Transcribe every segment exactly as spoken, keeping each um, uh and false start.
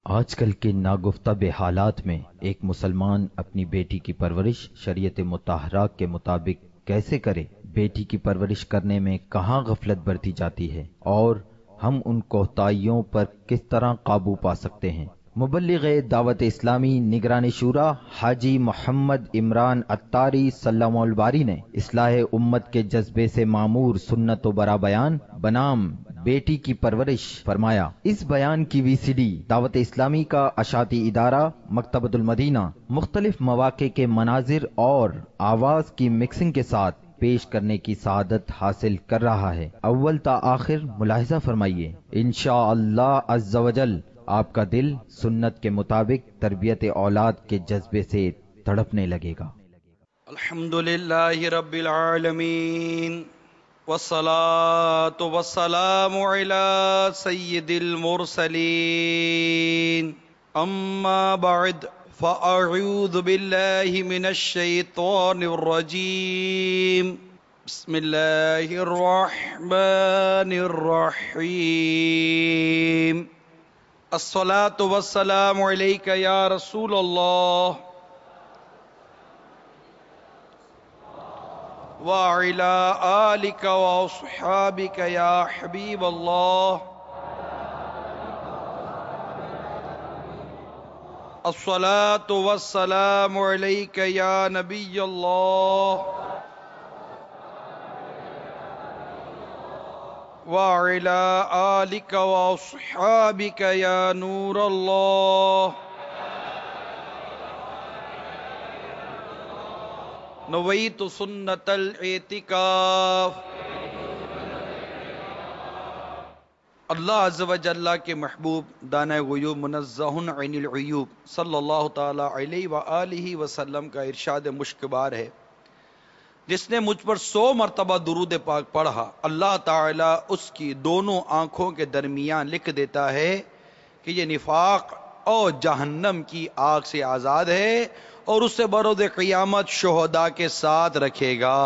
آج کل کے ناگفتہ بے حالات میں ایک مسلمان اپنی بیٹی کی پرورش شریعت مطہرہ کے مطابق کیسے کرے؟ بیٹی کی پرورش کرنے میں کہاں غفلت برتی جاتی ہے اور ہم ان کوتاہیوں پر کس طرح قابو پا سکتے ہیں؟ مبلغ دعوت اسلامی نگران شورا حاجی محمد عمران عطاری سلام الباری نے اصلاح امت کے جذبے سے معمور سنت و برا بیان بنام بیٹی کی پرورش فرمایا۔ اس بیان کی وی سی ڈی دعوت اسلامی کا اشاعتی ادارہ مکتبۃ المدینہ مختلف مواقع کے مناظر اور آواز کی مکسنگ کے ساتھ پیش کرنے کی سعادت حاصل کر رہا ہے۔ اول تا آخر ملاحظہ فرمائیے، انشاءاللہ عز و جل آپ کا دل سنت کے مطابق تربیت اولاد کے جذبے سے تڑپنے لگے گا۔ الحمدللہ رب العالمین والصلاة والسلام علی سید المرسلین، اما بعد فاعوذ باللہ من الشیطان الرجیم، بسم اللہ الرحمن الرحیم، الصلاة والسلام علیک یا رسول اللہ وعلى آلك وأصحابك يا حبيب الله، الصلاة والسلام عليك يا نبي الله وعلى آلك وأصحابك يا نور الله، نویت سنت الاعتکاف۔ اللہ عز و جل کے محبوب دانہ غیوب منزہ عن العیوب صلی اللہ تعالی علیہ وآلہ وسلم کا ارشاد مشکبار ہے، جس نے مجھ پر سو مرتبہ درود پاک پڑھا، اللہ تعالی اس کی دونوں آنکھوں کے درمیان لکھ دیتا ہے کہ یہ نفاق اور جہنم کی آگ سے آزاد ہے اور اسے بروز قیامت شہداء کے ساتھ رکھے گا۔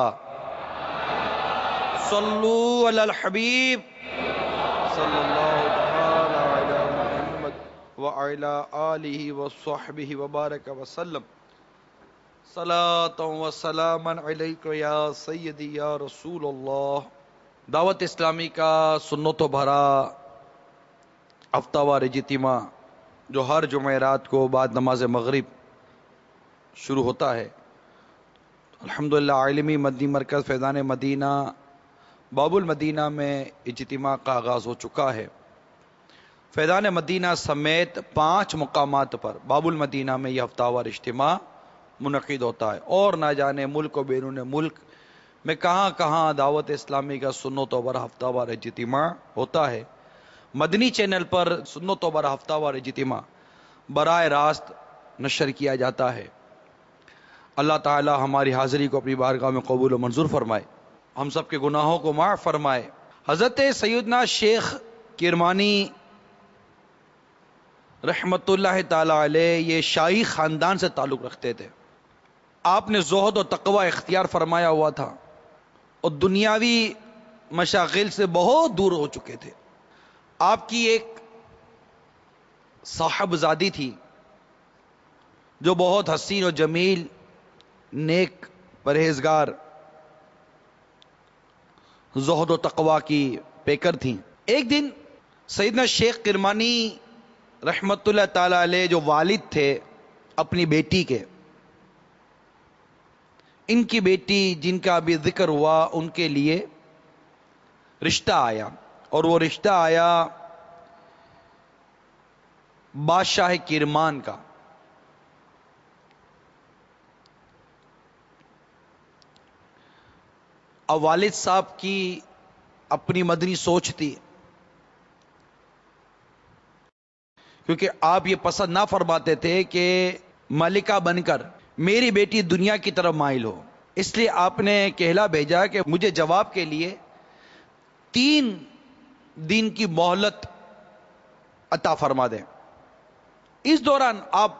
صلو علی الحبیب صلی اللہ تعالی علی محمد وعلی آلہ وصحبہ وبارک وسلم، صلاۃ و سلاما علیک یا سیدی یا رسول اللہ۔ دعوت اسلامی کا سنت و بھرا ہفتہ وار اجتماع جو ہر جمعرات کو بعد نماز مغرب شروع ہوتا ہے، الحمدللہ عالمی مدنی مرکز فیضان مدینہ باب المدینہ میں اجتماع کا آغاز ہو چکا ہے۔ فیضان مدینہ سمیت پانچ مقامات پر باب المدینہ میں یہ ہفتہ وار اجتماع منعقد ہوتا ہے، اور نہ جانے ملک و بیرون ملک میں کہاں کہاں دعوت اسلامی کا سنت و برا ہفتہ وار اجتماع ہوتا ہے۔ مدنی چینل پر سنت و برا ہفتہ وار اجتماع براہ راست نشر کیا جاتا ہے۔ اللہ تعالی ہماری حاضری کو اپنی بارگاہ میں قبول و منظور فرمائے، ہم سب کے گناہوں کو معاف فرمائے۔ حضرت سیدنا شیخ کرمانی رحمت اللہ تعالی علیہ یہ شاہی خاندان سے تعلق رکھتے تھے۔ آپ نے زہد و تقوی اختیار فرمایا ہوا تھا اور دنیاوی مشاغل سے بہت دور ہو چکے تھے۔ آپ کی ایک صاحبزادی تھی جو بہت حسین و جمیل، نیک، پرہیزگار، زہد و تقوی کی پیکر تھیں۔ ایک دن سیدنا شیخ کرمانی رحمت اللہ تعالی علیہ جو والد تھے اپنی بیٹی کے، ان کی بیٹی جن کا ابھی ذکر ہوا، ان کے لیے رشتہ آیا، اور وہ رشتہ آیا بادشاہ کرمان کا۔ اب والد صاحب کی اپنی مدنی سوچ تھی، کیونکہ آپ یہ پسند نہ فرماتے تھے کہ ملکہ بن کر میری بیٹی دنیا کی طرف مائل ہو، اس لیے آپ نے کہلا بھیجا کہ مجھے جواب کے لیے تین دن کی مہلت عطا فرما دیں۔ اس دوران آپ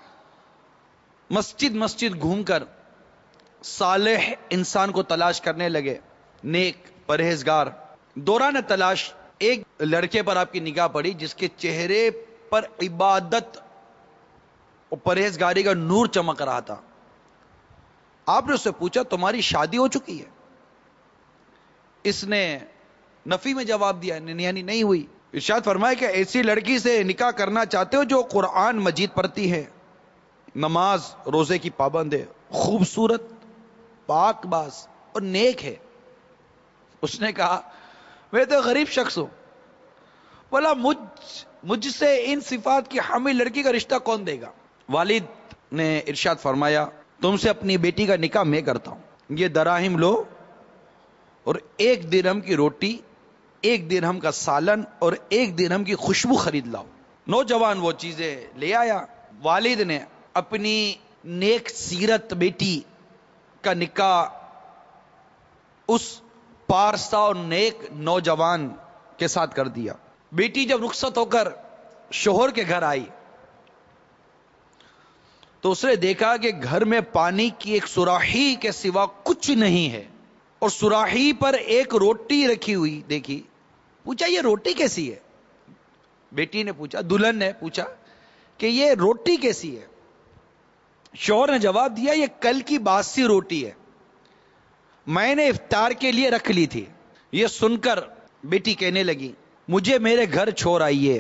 مسجد مسجد گھوم کر صالح انسان کو تلاش کرنے لگے، نیک، پرہیزگار۔ دوران تلاش ایک لڑکے پر آپ کی نگاہ پڑی جس کے چہرے پر عبادت اور پرہیزگاری کا نور چمک رہا تھا. آپ نے اس سے پوچھا تمہاری شادی ہو چکی ہے؟ اس نے نفی میں جواب دیا, یعنی نہیں ہوئی. ارشاد فرمایا کہ ایسی لڑکی سے نکاح کرنا چاہتے ہو جو قرآن مجید پڑھتی ہے, نماز روزے کی پابند ہے, خوبصورت, پاک باز اور نیک ہے. اس نے کہا میں تو غریب شخص ہوں, بولا مجھ مجھ سے ان صفات کی حامل لڑکی کا رشتہ کون دے گا؟ والد نے ارشاد فرمایا تم سے اپنی بیٹی کا نکاح میں کرتا ہوں, یہ دراہم لو اور ایک درہم کی روٹی, ایک درہم کا سالن اور ایک درہم کی خوشبو خرید لاؤ. نوجوان وہ چیزیں لے آیا. والد نے اپنی نیک سیرت بیٹی کا نکاح اس پارسا اور نیک نوجوان کے ساتھ کر دیا. بیٹی جب رخصت ہو کر شوہر کے گھر آئی تو اس نے دیکھا کہ گھر میں پانی کی ایک سراہی کے سوا کچھ نہیں ہے, اور سراہی پر ایک روٹی رکھی ہوئی دیکھی. پوچھا یہ روٹی کیسی ہے؟ بیٹی نے پوچھا, دلہن نے پوچھا کہ یہ روٹی کیسی ہے؟ شوہر نے جواب دیا یہ کل کی باسی روٹی ہے, میں نے افطار کے لیے رکھ لی تھی. یہ سن کر بیٹی کہنے لگی مجھے میرے گھر چھوڑ آئیے.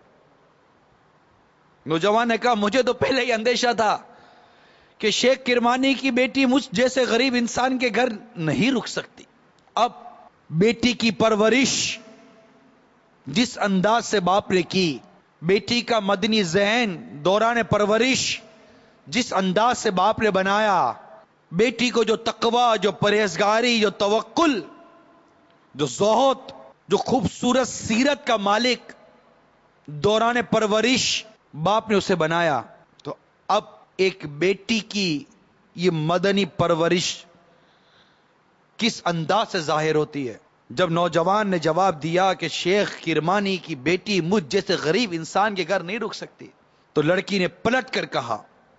نوجوان نے کہا مجھے تو پہلے ہی اندیشہ تھا کہ شیخ کرمانی کی بیٹی مجھ جیسے غریب انسان کے گھر نہیں رک سکتی. اب بیٹی کی پرورش جس انداز سے باپ نے کی, بیٹی کا مدنی ذہن دوران پرورش جس انداز سے باپ نے بنایا, بیٹی کو جو تقوی, جو پرہیزگاری, جو توکل, جو زہد, جو خوبصورت سیرت کا مالک دوران پرورش باپ نے اسے بنایا, تو اب ایک بیٹی کی یہ مدنی پرورش کس انداز سے ظاہر ہوتی ہے. جب نوجوان نے جواب دیا کہ شیخ کرمانی کی بیٹی مجھ جیسے غریب انسان کے گھر نہیں رک سکتی, تو لڑکی نے پلٹ کر کہا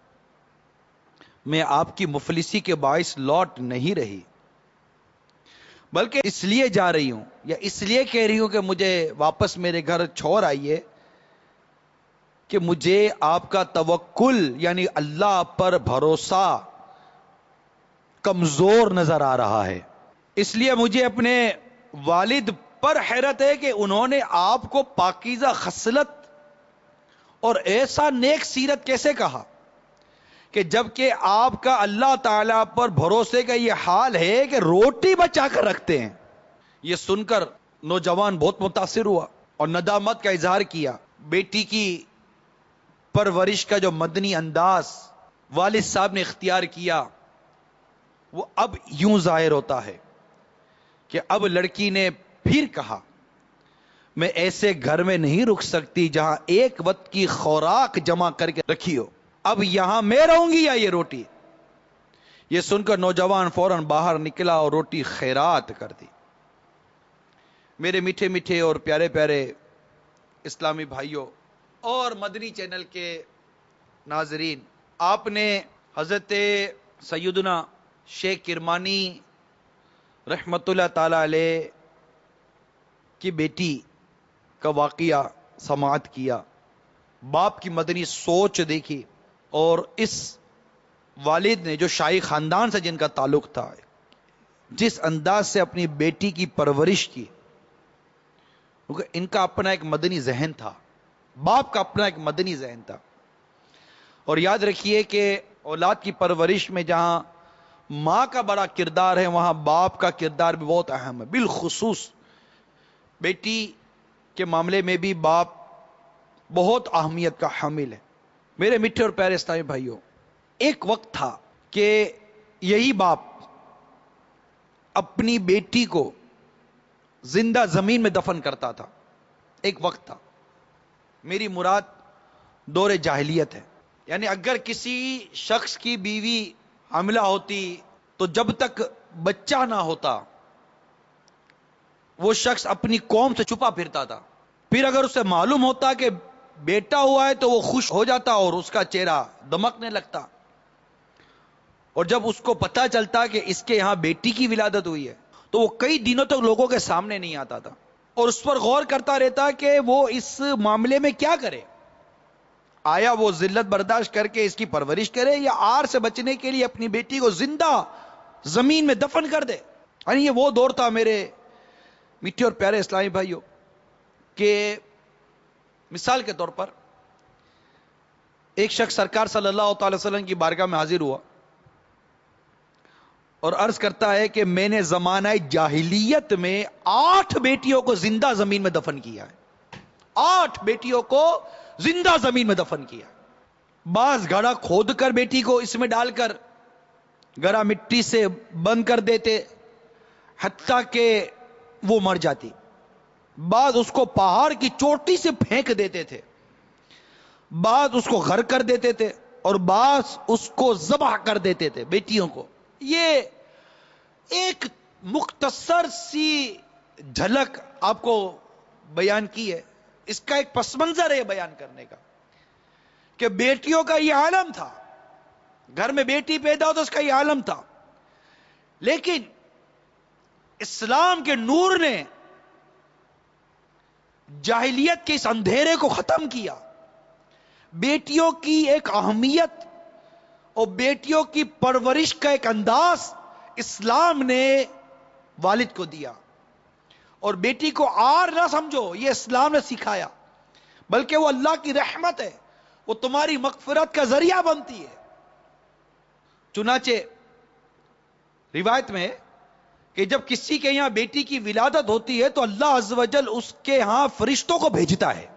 میں آپ کی مفلسی کے باعث لوٹ نہیں رہی, بلکہ اس لیے جا رہی ہوں یا اس لیے کہہ رہی ہوں کہ مجھے واپس میرے گھر چھوڑ آئیے کہ مجھے آپ کا توکل یعنی اللہ پر بھروسہ کمزور نظر آ رہا ہے. اس لیے مجھے اپنے والد پر حیرت ہے کہ انہوں نے آپ کو پاکیزہ خصلت اور ایسا نیک سیرت کیسے کہا کہ جبکہ آپ کا اللہ تعالیٰ پر بھروسے کا یہ حال ہے کہ روٹی بچا کر رکھتے ہیں. یہ سن کر نوجوان بہت متاثر ہوا اور ندامت کا اظہار کیا. بیٹی کی پرورش کا جو مدنی انداز والد صاحب نے اختیار کیا وہ اب یوں ظاہر ہوتا ہے کہ اب لڑکی نے پھر کہا میں ایسے گھر میں نہیں رک سکتی جہاں ایک وقت کی خوراک جمع کر کے رکھی ہو, اب یہاں میں رہوں گی یا یہ روٹی. یہ سن کر نوجوان فوراً باہر نکلا اور روٹی خیرات کر دی. میرے میٹھے میٹھے اور پیارے پیارے اسلامی بھائیوں اور مدنی چینل کے ناظرین, آپ نے حضرت سیدنا شیخ کرمانی رحمت اللہ تعالی علیہ کی بیٹی کا واقعہ سماعت کیا, باپ کی مدنی سوچ دیکھی, اور اس والد نے جو شاہی خاندان سے جن کا تعلق تھا جس انداز سے اپنی بیٹی کی پرورش کی, کیونکہ ان کا اپنا ایک مدنی ذہن تھا, باپ کا اپنا ایک مدنی ذہن تھا. اور یاد رکھیے کہ اولاد کی پرورش میں جہاں ماں کا بڑا کردار ہے وہاں باپ کا کردار بھی بہت اہم ہے. بالخصوص بیٹی کے معاملے میں بھی باپ بہت اہمیت کا حامل ہے. میرے میٹھے اور پیارے اسلامی بھائیوں, ایک وقت تھا کہ یہی باپ اپنی بیٹی کو زندہ زمین میں دفن کرتا تھا. ایک وقت تھا, میری مراد دور جاہلیت ہے, یعنی اگر کسی شخص کی بیوی حاملہ ہوتی تو جب تک بچہ نہ ہوتا وہ شخص اپنی قوم سے چھپا پھرتا تھا. پھر اگر اسے معلوم ہوتا کہ بیٹا ہوا ہے تو وہ خوش ہو جاتا اور اس کا چہرہ دمکنے لگتا, اور جب اس کو پتا چلتا کہ اس کے یہاں بیٹی کی ولادت ہوئی ہے تو وہ کئی دنوں تک لوگوں کے سامنے نہیں آتا تھا اور اس پر غور کرتا رہتا کہ وہ اس معاملے میں کیا کرے. آیا وہ ذلت برداشت کر کے اس کی پرورش کرے یا آر سے بچنے کے لیے اپنی بیٹی کو زندہ زمین میں دفن کر دے؟ یعنی یہ وہ دور تھا میرے میٹھے اور پیارے اسلامی بھائیوں کہ مثال کے طور پر ایک شخص سرکار صلی اللہ تعالی وسلم کی بارگاہ میں حاضر ہوا اور عرض کرتا ہے کہ میں نے زمانہ جاہلیت میں آٹھ بیٹیوں کو زندہ زمین میں دفن کیا ہے. آٹھ بیٹیوں کو زندہ زمین میں دفن کیا. بعض گڑھا کھود کر بیٹی کو اس میں ڈال کر گڑھا مٹی سے بند کر دیتے حتیٰ کہ وہ مر جاتی. بعض اس کو پہاڑ کی چوٹی سے پھینک دیتے تھے. بعض اس کو غر کر دیتے تھے اور بعض اس کو ذبح کر دیتے تھے بیٹیوں کو. یہ ایک مختصر سی جھلک آپ کو بیان کی ہے. اس کا ایک پس منظر ہے بیان کرنے کا کہ بیٹیوں کا یہ عالم تھا. گھر میں بیٹی پیدا ہو تو اس کا یہ عالم تھا. لیکن اسلام کے نور نے جاہلیت کے اس اندھیرے کو ختم کیا. بیٹیوں کی ایک اہمیت اور بیٹیوں کی پرورش کا ایک انداز اسلام نے والد کو دیا. اور بیٹی کو آر نہ سمجھو, یہ اسلام نے سکھایا, بلکہ وہ اللہ کی رحمت ہے, وہ تمہاری مغفرت کا ذریعہ بنتی ہے. چنانچہ روایت میں کہ جب کسی کے یہاں بیٹی کی ولادت ہوتی ہے تو اللہ عز و جل اس کے ہاں فرشتوں کو بھیجتا ہے.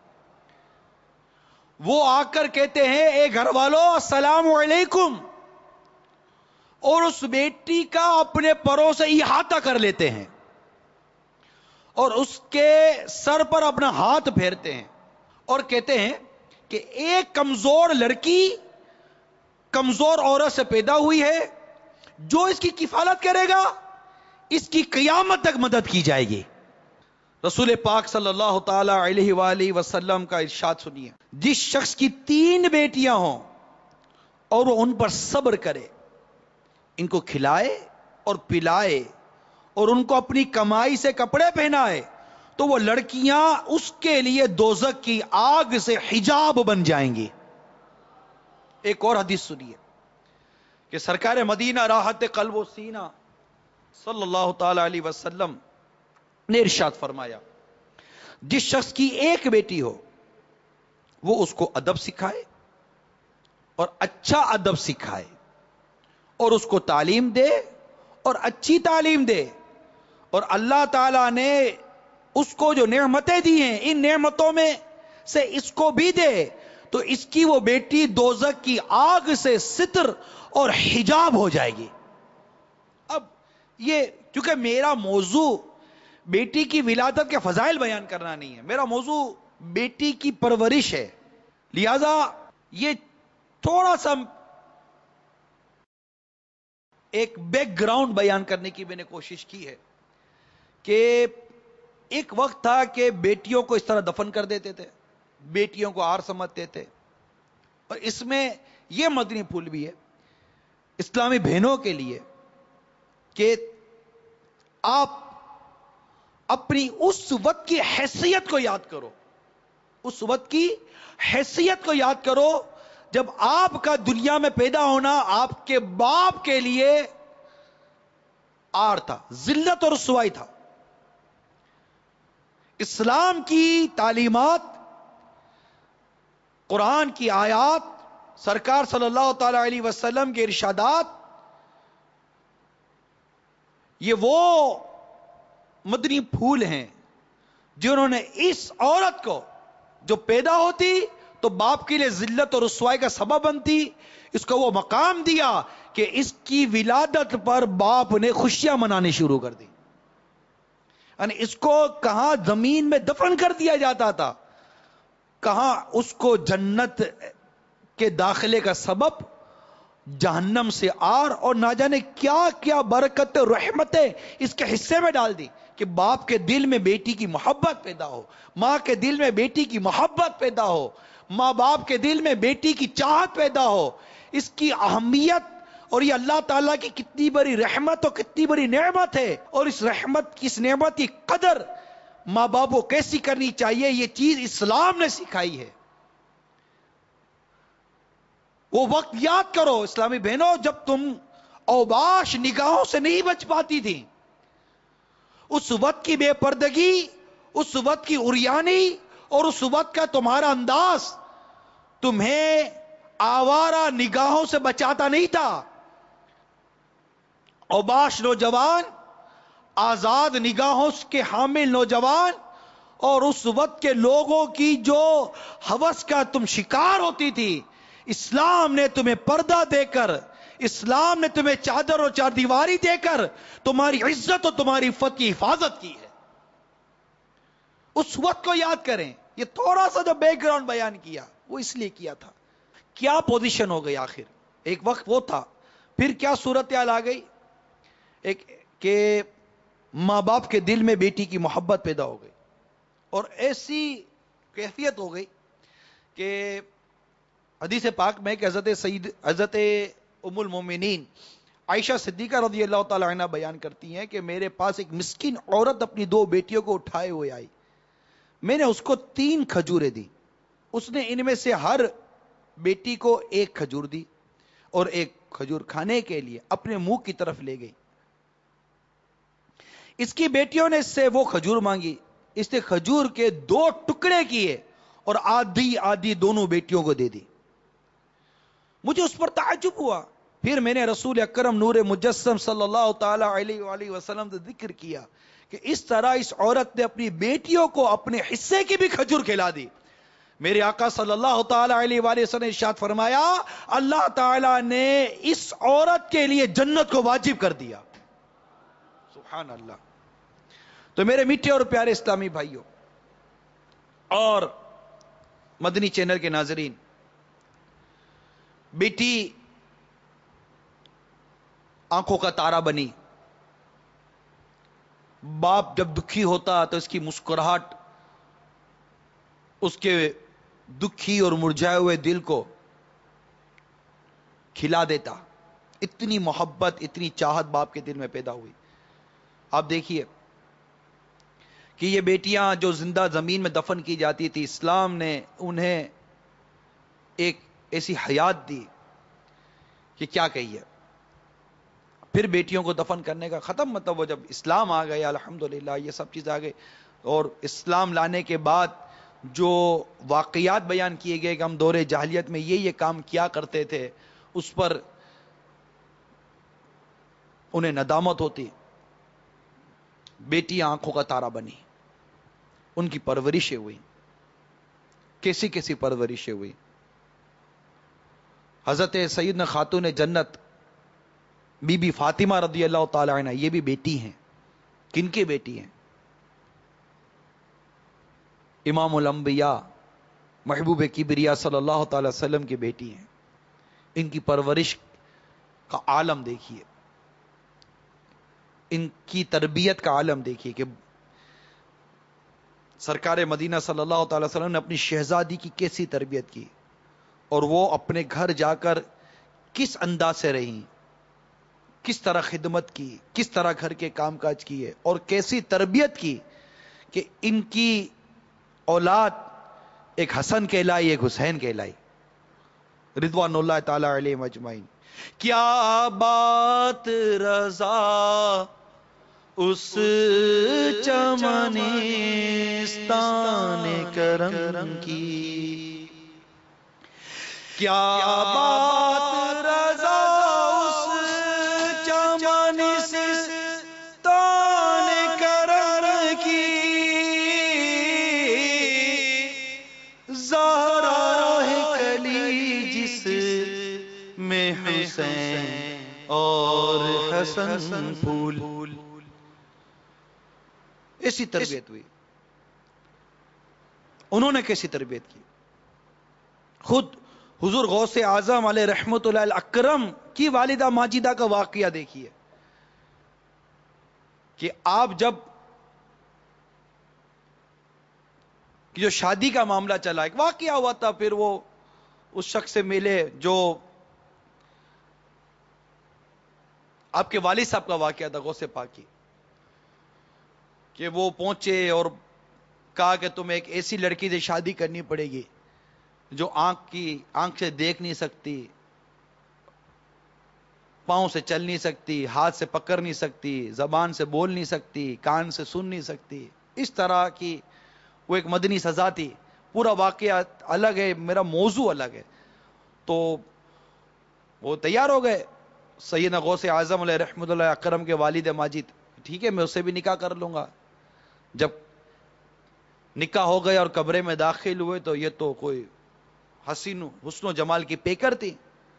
وہ آ کر کہتے ہیں اے گھر والوں السلام علیکم, اور اس بیٹی کا اپنے پروں سے احاطہ کر لیتے ہیں اور اس کے سر پر اپنا ہاتھ پھیرتے ہیں اور کہتے ہیں کہ ایک کمزور لڑکی کمزور عورت سے پیدا ہوئی ہے, جو اس کی کفالت کرے گا اس کی قیامت تک مدد کی جائے گی. رسول پاک صلی اللہ تعالی علیہ وآلہ وسلم کا ارشاد سنیے, جس شخص کی تین بیٹیاں ہوں اور وہ ان پر صبر کرے, ان کو کھلائے اور پلائے اور ان کو اپنی کمائی سے کپڑے پہنائے, تو وہ لڑکیاں اس کے لیے دوزخ کی آگ سے حجاب بن جائیں گی. ایک اور حدیث سنیے کہ سرکار مدینہ راحت قلب و سینہ صلی اللہ تعالی علیہ وسلم نے ارشاد فرمایا, جس شخص کی ایک بیٹی ہو وہ اس کو ادب سکھائے اور اچھا ادب سکھائے اور اس کو تعلیم دے اور اچھی تعلیم دے, اور اللہ تعالیٰ نے اس کو جو نعمتیں دی ہیں ان نعمتوں میں سے اس کو بھی دے, تو اس کی وہ بیٹی دوزخ کی آگ سے ستر اور حجاب ہو جائے گی. اب یہ چونکہ میرا موضوع بیٹی کی ولادت کے فضائل بیان کرنا نہیں ہے, میرا موضوع بیٹی کی پرورش ہے, لہذا یہ تھوڑا سا ایک بیک گراؤنڈ بیان کرنے کی میں نے کوشش کی ہے کہ ایک وقت تھا کہ بیٹیوں کو اس طرح دفن کر دیتے تھے, بیٹیوں کو آر سمجھتے تھے, اور اس میں یہ مدنی پھول بھی ہے اسلامی بہنوں کے لیے کہ آپ اپنی اس وقت کی حیثیت کو یاد کرو, اس وقت کی حیثیت کو یاد کرو جب آپ کا دنیا میں پیدا ہونا آپ کے باپ کے لیے آر تھا, ذلت اور رسوائی تھا. اسلام کی تعلیمات, قرآن کی آیات, سرکار صلی اللہ تعالی علیہ وسلم کے ارشادات, یہ وہ مدنی پھول ہیں جنہوں نے اس عورت کو جو پیدا ہوتی تو باپ کے لیے ذلت اور رسوائی کا سبب بنتی, اس کو وہ مقام دیا کہ اس کی ولادت پر باپ نے خوشیاں منانے شروع کر دی. یعنی اس کو کہاں زمین میں دفن کر دیا جاتا تھا, کہاں اس کو جنت کے داخلے کا سبب جہنم سے آر اور نہ جانے کیا کیا برکت رحمتیں اس کے حصے میں ڈال دی کہ باپ کے دل میں بیٹی کی محبت پیدا ہو, ماں کے دل میں بیٹی کی محبت پیدا ہو, ماں باپ کے دل میں بیٹی کی چاہت پیدا ہو. اس کی اہمیت اور یہ اللہ تعالیٰ کی کتنی بڑی رحمت اور کتنی بڑی نعمت ہے, اور اس رحمت کی اس نعمت کی قدر ماں باپ کو کیسی کرنی چاہیے, یہ چیز اسلام نے سکھائی ہے. وہ وقت یاد کرو اسلامی بہنوں جب تم اوباش نگاہوں سے نہیں بچ پاتی تھی. اس وقت کی بے پردگی، اس وقت کی عریانی اور اس وقت کا تمہارا انداز تمہیں آوارہ نگاہوں سے بچاتا نہیں تھا. اوباش نوجوان، آزاد نگاہوں کے حامل نوجوان، اور اس وقت کے لوگوں کی جو ہوس کا تم شکار ہوتی تھی، اسلام نے تمہیں پردہ دے کر، اسلام نے تمہیں چادر اور چار دیواری دے کر تمہاری عزت اور تمہاری عفت کی حفاظت کی ہے. اس وقت کو یاد کریں. یہ تھوڑا سا جو بیک گراؤنڈ بیان کیا وہ اس لیے کیا تھا. کیا پوزیشن ہو گئی آخر؟ ایک وقت وہ تھا، پھر کیا صورتحال آ گئی؟ ایک کہ ماں باپ کے دل میں بیٹی کی محبت پیدا ہو گئی، اور ایسی کیفیت ہو گئی کہ حدیث پاک میں کہ حضرت سید حضرت ام المومنین عائشہ صدیقہ رضی اللہ تعالی عنہ بیان کرتی ہیں کہ میرے پاس ایک مسکین عورت اپنی دو بیٹیوں کو اٹھائے ہوئے آئی. میں نے اس کو تین کھجوریں دی. اس نے ان میں سے ہر بیٹی کو ایک کھجور دی اور ایک کھجور کھانے کے لیے اپنے منہ کی طرف لے گئی. اس کی بیٹیوں نے اس سے وہ کھجور مانگی. اس نے کھجور کے دو ٹکڑے کیے اور آدھی آدھی دونوں بیٹیوں کو دے دی. مجھے اس پر تعجب ہوا. پھر میں نے رسول اکرم نور مجسم صلی اللہ تعالی علیہ وآلہ وسلم سے ذکر کیا کہ اس طرح اس عورت نے اپنی بیٹیوں کو اپنے حصے کی بھی کھجور کھلا دی. میرے آقا صلی اللہ تعالی علیہ وآلہ وسلم نے ارشاد فرمایا اللہ تعالی نے اس عورت کے لیے جنت کو واجب کر دیا. سبحان اللہ. تو میرے میٹھے اور پیارے اسلامی بھائیوں اور مدنی چینل کے ناظرین، بیٹی آنکھوں کا تارا بنی. باپ جب دکھی ہوتا تو اس کی مسکراہٹ اس کے دکھی اور مرجھائے ہوئے دل کو کھلا دیتا. اتنی محبت، اتنی چاہت باپ کے دل میں پیدا ہوئی. آپ دیکھیے کہ یہ بیٹیاں جو زندہ زمین میں دفن کی جاتی تھی، اسلام نے انہیں ایک ایسی حیات دی کہ کیا کہیے. پھر بیٹیوں کو دفن کرنے کا ختم، مطلب وہ جب اسلام آ گیا الحمدللہ یہ سب چیز آ گئی، اور اسلام لانے کے بعد جو واقعات بیان کیے گئے کہ ہم دور جاہلیت میں یہ یہ کام کیا کرتے تھے، اس پر انہیں ندامت ہوتی. بیٹیاں آنکھوں کا تارا بنی، ان کی پرورشیں ہوئی. کیسی کیسی پرورشیں ہوئی. حضرت سیدنا خاتون جنت بی بی فاطمہ رضی اللہ تعالی عنہ، یہ بھی بیٹی ہیں. کن کی بیٹی ہیں؟ امام الانبیاء محبوب کبریا صلی اللہ تعالی وسلم کی بیٹی ہیں. ان کی پرورش کا عالم دیکھیے، ان کی تربیت کا عالم دیکھیے کہ سرکار مدینہ صلی اللہ تعالی وسلم نے اپنی شہزادی کی کیسی تربیت کی، اور وہ اپنے گھر جا کر کس انداز سے رہیں، کس طرح خدمت کی، کس طرح گھر کے کام کاج کیے، اور کیسی تربیت کی کہ ان کی اولاد ایک حسن کہلائی، ایک حسین کہلائی رضوان اللہ تعالی علیہ مجمعین. کیا بات رضا اس چمنستان کرم کی، کیا بات رضا اس چمنستان کرم کی، زہرا ہے کلی جس میں حسین اور حسن پھول. ایسی تربیت ہوئی. انہوں نے کیسی تربیت کی؟ خود حضور غوث اعظم علیہ رحمت اللہ الاکرم کی والدہ ماجدہ کا واقعہ دیکھیے کہ آپ جب جو شادی کا معاملہ چلا، ایک واقعہ ہوا تھا، پھر وہ اس شخص سے ملے جو آپ کے والد صاحب کا واقعہ تھا غوث پاک کی، کہ وہ پہنچے اور کہا کہ تمہیں ایک ایسی لڑکی سے شادی کرنی پڑے گی جو آنکھ کی آنکھ سے دیکھ نہیں سکتی، پاؤں سے چل نہیں سکتی، ہاتھ سے پکڑ نہیں سکتی، زبان سے بول نہیں سکتی، کان سے سن نہیں سکتی. اس طرح کی وہ ایک مدنی سزا تھی. پورا واقعہ الگ ہے، میرا موضوع الگ ہے. تو وہ تیار ہو گئے. سیدنا غوث اعظم علیہ رحمۃ اللہ اکرم کے والد ماجد، ٹھیک ہے میں اس سے بھی نکاح کر لوں گا. جب نکاح ہو گئے اور قبرے میں داخل ہوئے تو یہ تو کوئی حسین حسن و جمال کی پیکر تھی.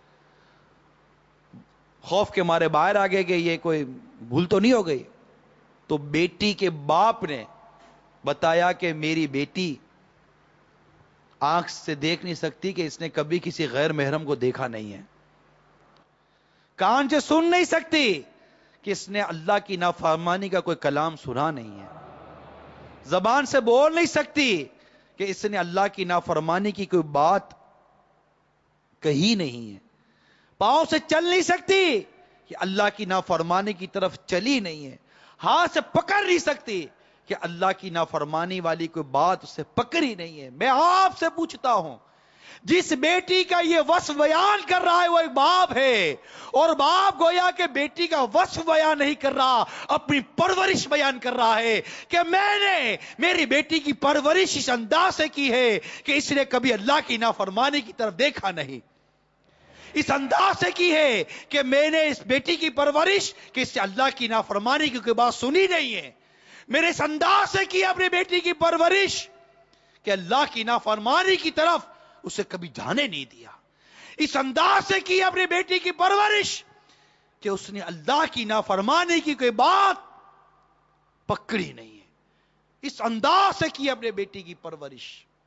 خوف کے مارے باہر آ گئے کہ یہ کوئی بھول تو نہیں ہو گئی. تو بیٹی کے باپ نے بتایا کہ میری بیٹی آنکھ سے دیکھ نہیں سکتی کہ اس نے کبھی کسی غیر محرم کو دیکھا نہیں ہے، کان سے سن نہیں سکتی کہ اس نے اللہ کی نافرمانی کا کوئی کلام سنا نہیں ہے، زبان سے بول نہیں سکتی کہ اس نے اللہ کی نافرمانی کی کوئی بات کہی نہیں ہے، پاؤں سے چل نہیں سکتی کہ اللہ کی نافرمانی کی طرف چلی نہیں ہے، ہاتھ سے پکڑ نہیں سکتی کہ اللہ کی نافرمانی والی کوئی بات اسے پکڑی نہیں ہے. میں آپ سے پوچھتا ہوں، جس بیٹی کا یہ وصف بیان کر رہا ہے وہ ایک باپ ہے، اور باپ گویا کہ بیٹی کا وصف بیان نہیں کر رہا، اپنی پرورش بیان کر رہا ہے کہ میں نے میری بیٹی کی پرورش اس انداز سے کی ہے کہ اس نے کبھی اللہ کی نافرمانی کی طرف دیکھا نہیں، اس انداز سے کی ہے کہ میں نے اس بیٹی کی پرورش کہ اس سے اللہ کی نافرمانی کی کوئی بات سنی نہیں ہے، میں نے اس انداز سے کی اپنی بیٹی کی پرورش کہ اللہ کی نافرمانی کی طرف اسے کبھی جانے نہیں دیا، اس انداز سے کی اپنی بیٹی کی پرورش کہ اس نے اللہ کی نافرمانی کی کوئی بات پکڑی نہیں ہے، اس انداز سے کی اپنے بیٹی کی پرورش.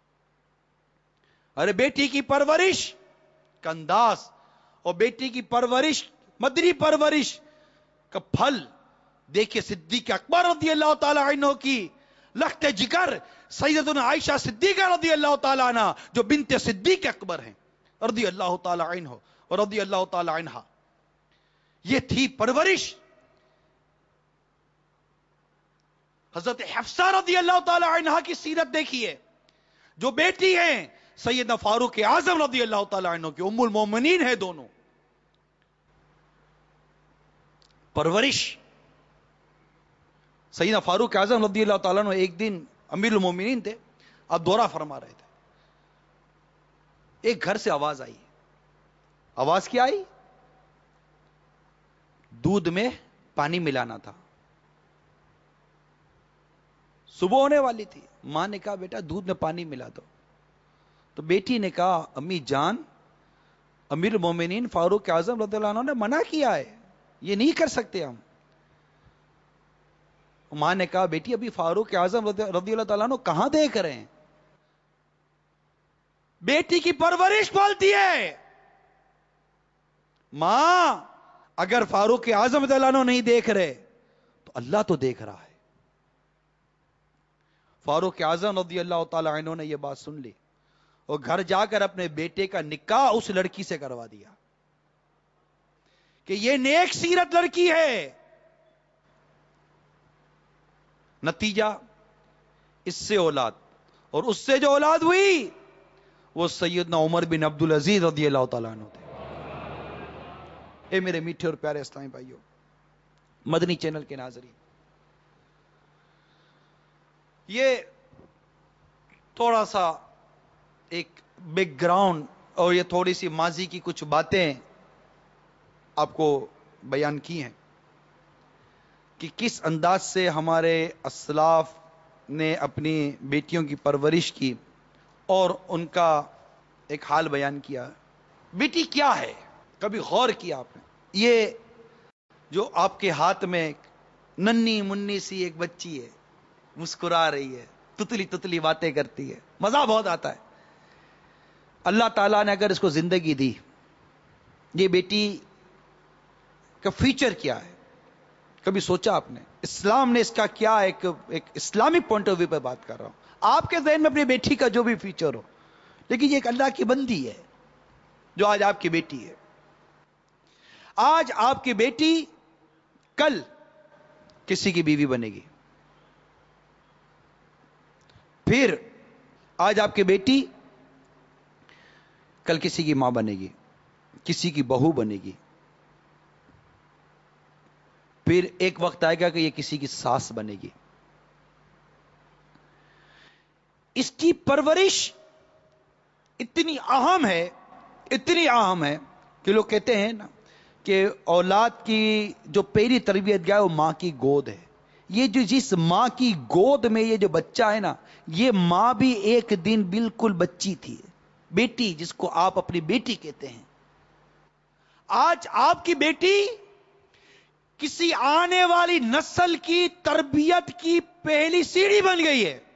ارے بیٹی کی پرورش کا انداز اور بیٹی کی پرورش، مدنی پرورش کا پھل دیکھیے صدیق اکبر رضی اللہ تعالی عنہ کی لخت جگر سیدنا عائشہ صدیقہ رضی اللہ تعالی عنہ جو بنت صدیق اکبر ہیں رضی اللہ تعالی عنہ اور رضی اللہ تعالی عنہ، یہ تھی پرورش. حضرت حفصہ رضی اللہ تعالی عنہ کی سیرت دیکھیے، جو بیٹی ہیں سیدنا فاروق اعظم رضی اللہ تعالی عنہ کی، ام المومنین ہے دونوں. پرورش سیدنا فاروق اعظم رضی اللہ تعالیٰ عنہ ایک دن امیر المومنین تھے، اب دورہ فرما رہے تھے، ایک گھر سے آواز آئی. آواز کیا آئی؟ دودھ میں پانی ملانا تھا، صبح ہونے والی تھی. ماں نے کہا بیٹا دودھ میں پانی ملا دو. تو بیٹی نے کہا امی جان امیر المومنین فاروق اعظم رضی اللہ عنہ نے منع کیا ہے، یہ نہیں کر سکتے ہم. ماں نے کہا بیٹی ابھی فاروق اعظم رضی اللہ تعالیٰ عنہ کہاں دیکھ رہے ہیں؟ بیٹی کی پرورش بولتی ہے ماں اگر فاروق اعظم رضی اللہ عنہ نہیں دیکھ رہے تو اللہ تو دیکھ رہا ہے. فاروق اعظم رضی اللہ تعالیٰ عنہ نے یہ بات سن لی اور گھر جا کر اپنے بیٹے کا نکاح اس لڑکی سے کروا دیا کہ یہ نیک سیرت لڑکی ہے. نتیجہ اس سے اولاد اور اس سے جو اولاد ہوئی وہ سیدنا عمر بن عبد العزیز رضی اللہ تعالیٰ عنہ تھے. اے میرے میٹھے اور پیارے اسلامی بھائیوں، مدنی چینل کے ناظرین، یہ تھوڑا سا ایک بیک گراؤنڈ اور یہ تھوڑی سی ماضی کی کچھ باتیں آپ کو بیان کی ہیں کہ کس انداز سے ہمارے اسلاف نے اپنی بیٹیوں کی پرورش کی اور ان کا ایک حال بیان کیا. بیٹی کیا ہے؟ کبھی غور کیا آپ نے؟ یہ جو آپ کے ہاتھ میں ننھی منی سی ایک بچی ہے، مسکرا رہی ہے، تتلی تتلی باتیں کرتی ہے، مزہ بہت آتا ہے. اللہ تعالیٰ نے اگر اس کو زندگی دی، یہ بیٹی کا فیچر کیا ہے؟ کبھی سوچا آپ نے؟ اسلام نے اس کا کیا ایک ایک اسلامک پوائنٹ آف ویو پہ بات کر رہا ہوں. آپ کے ذہن میں اپنی بیٹی کا جو بھی فیچر ہو، لیکن یہ ایک اللہ کی بندی ہے جو آج آپ کی بیٹی ہے. آج آپ کی بیٹی کل کسی کی بیوی بنے گی، پھر آج آپ کی بیٹی کل کسی کی ماں بنے گی، کسی کی بہو بنے گی. پھر ایک وقت آئے گا کہ یہ کسی کی ساس بنے گی. اس کی پرورش اتنی اہم ہے اتنی اہم ہے کہ لوگ کہتے ہیں نا کہ اولاد کی جو پہلی تربیت گیا وہ ماں کی گود ہے. یہ جو جس ماں کی گود میں یہ جو بچہ ہے نا، یہ ماں بھی ایک دن بالکل بچی تھی. بیٹی جس کو آپ اپنی بیٹی کہتے ہیں، آج آپ کی بیٹی کسی آنے والی نسل کی تربیت کی پہلی سیڑھی بن گئی ہے.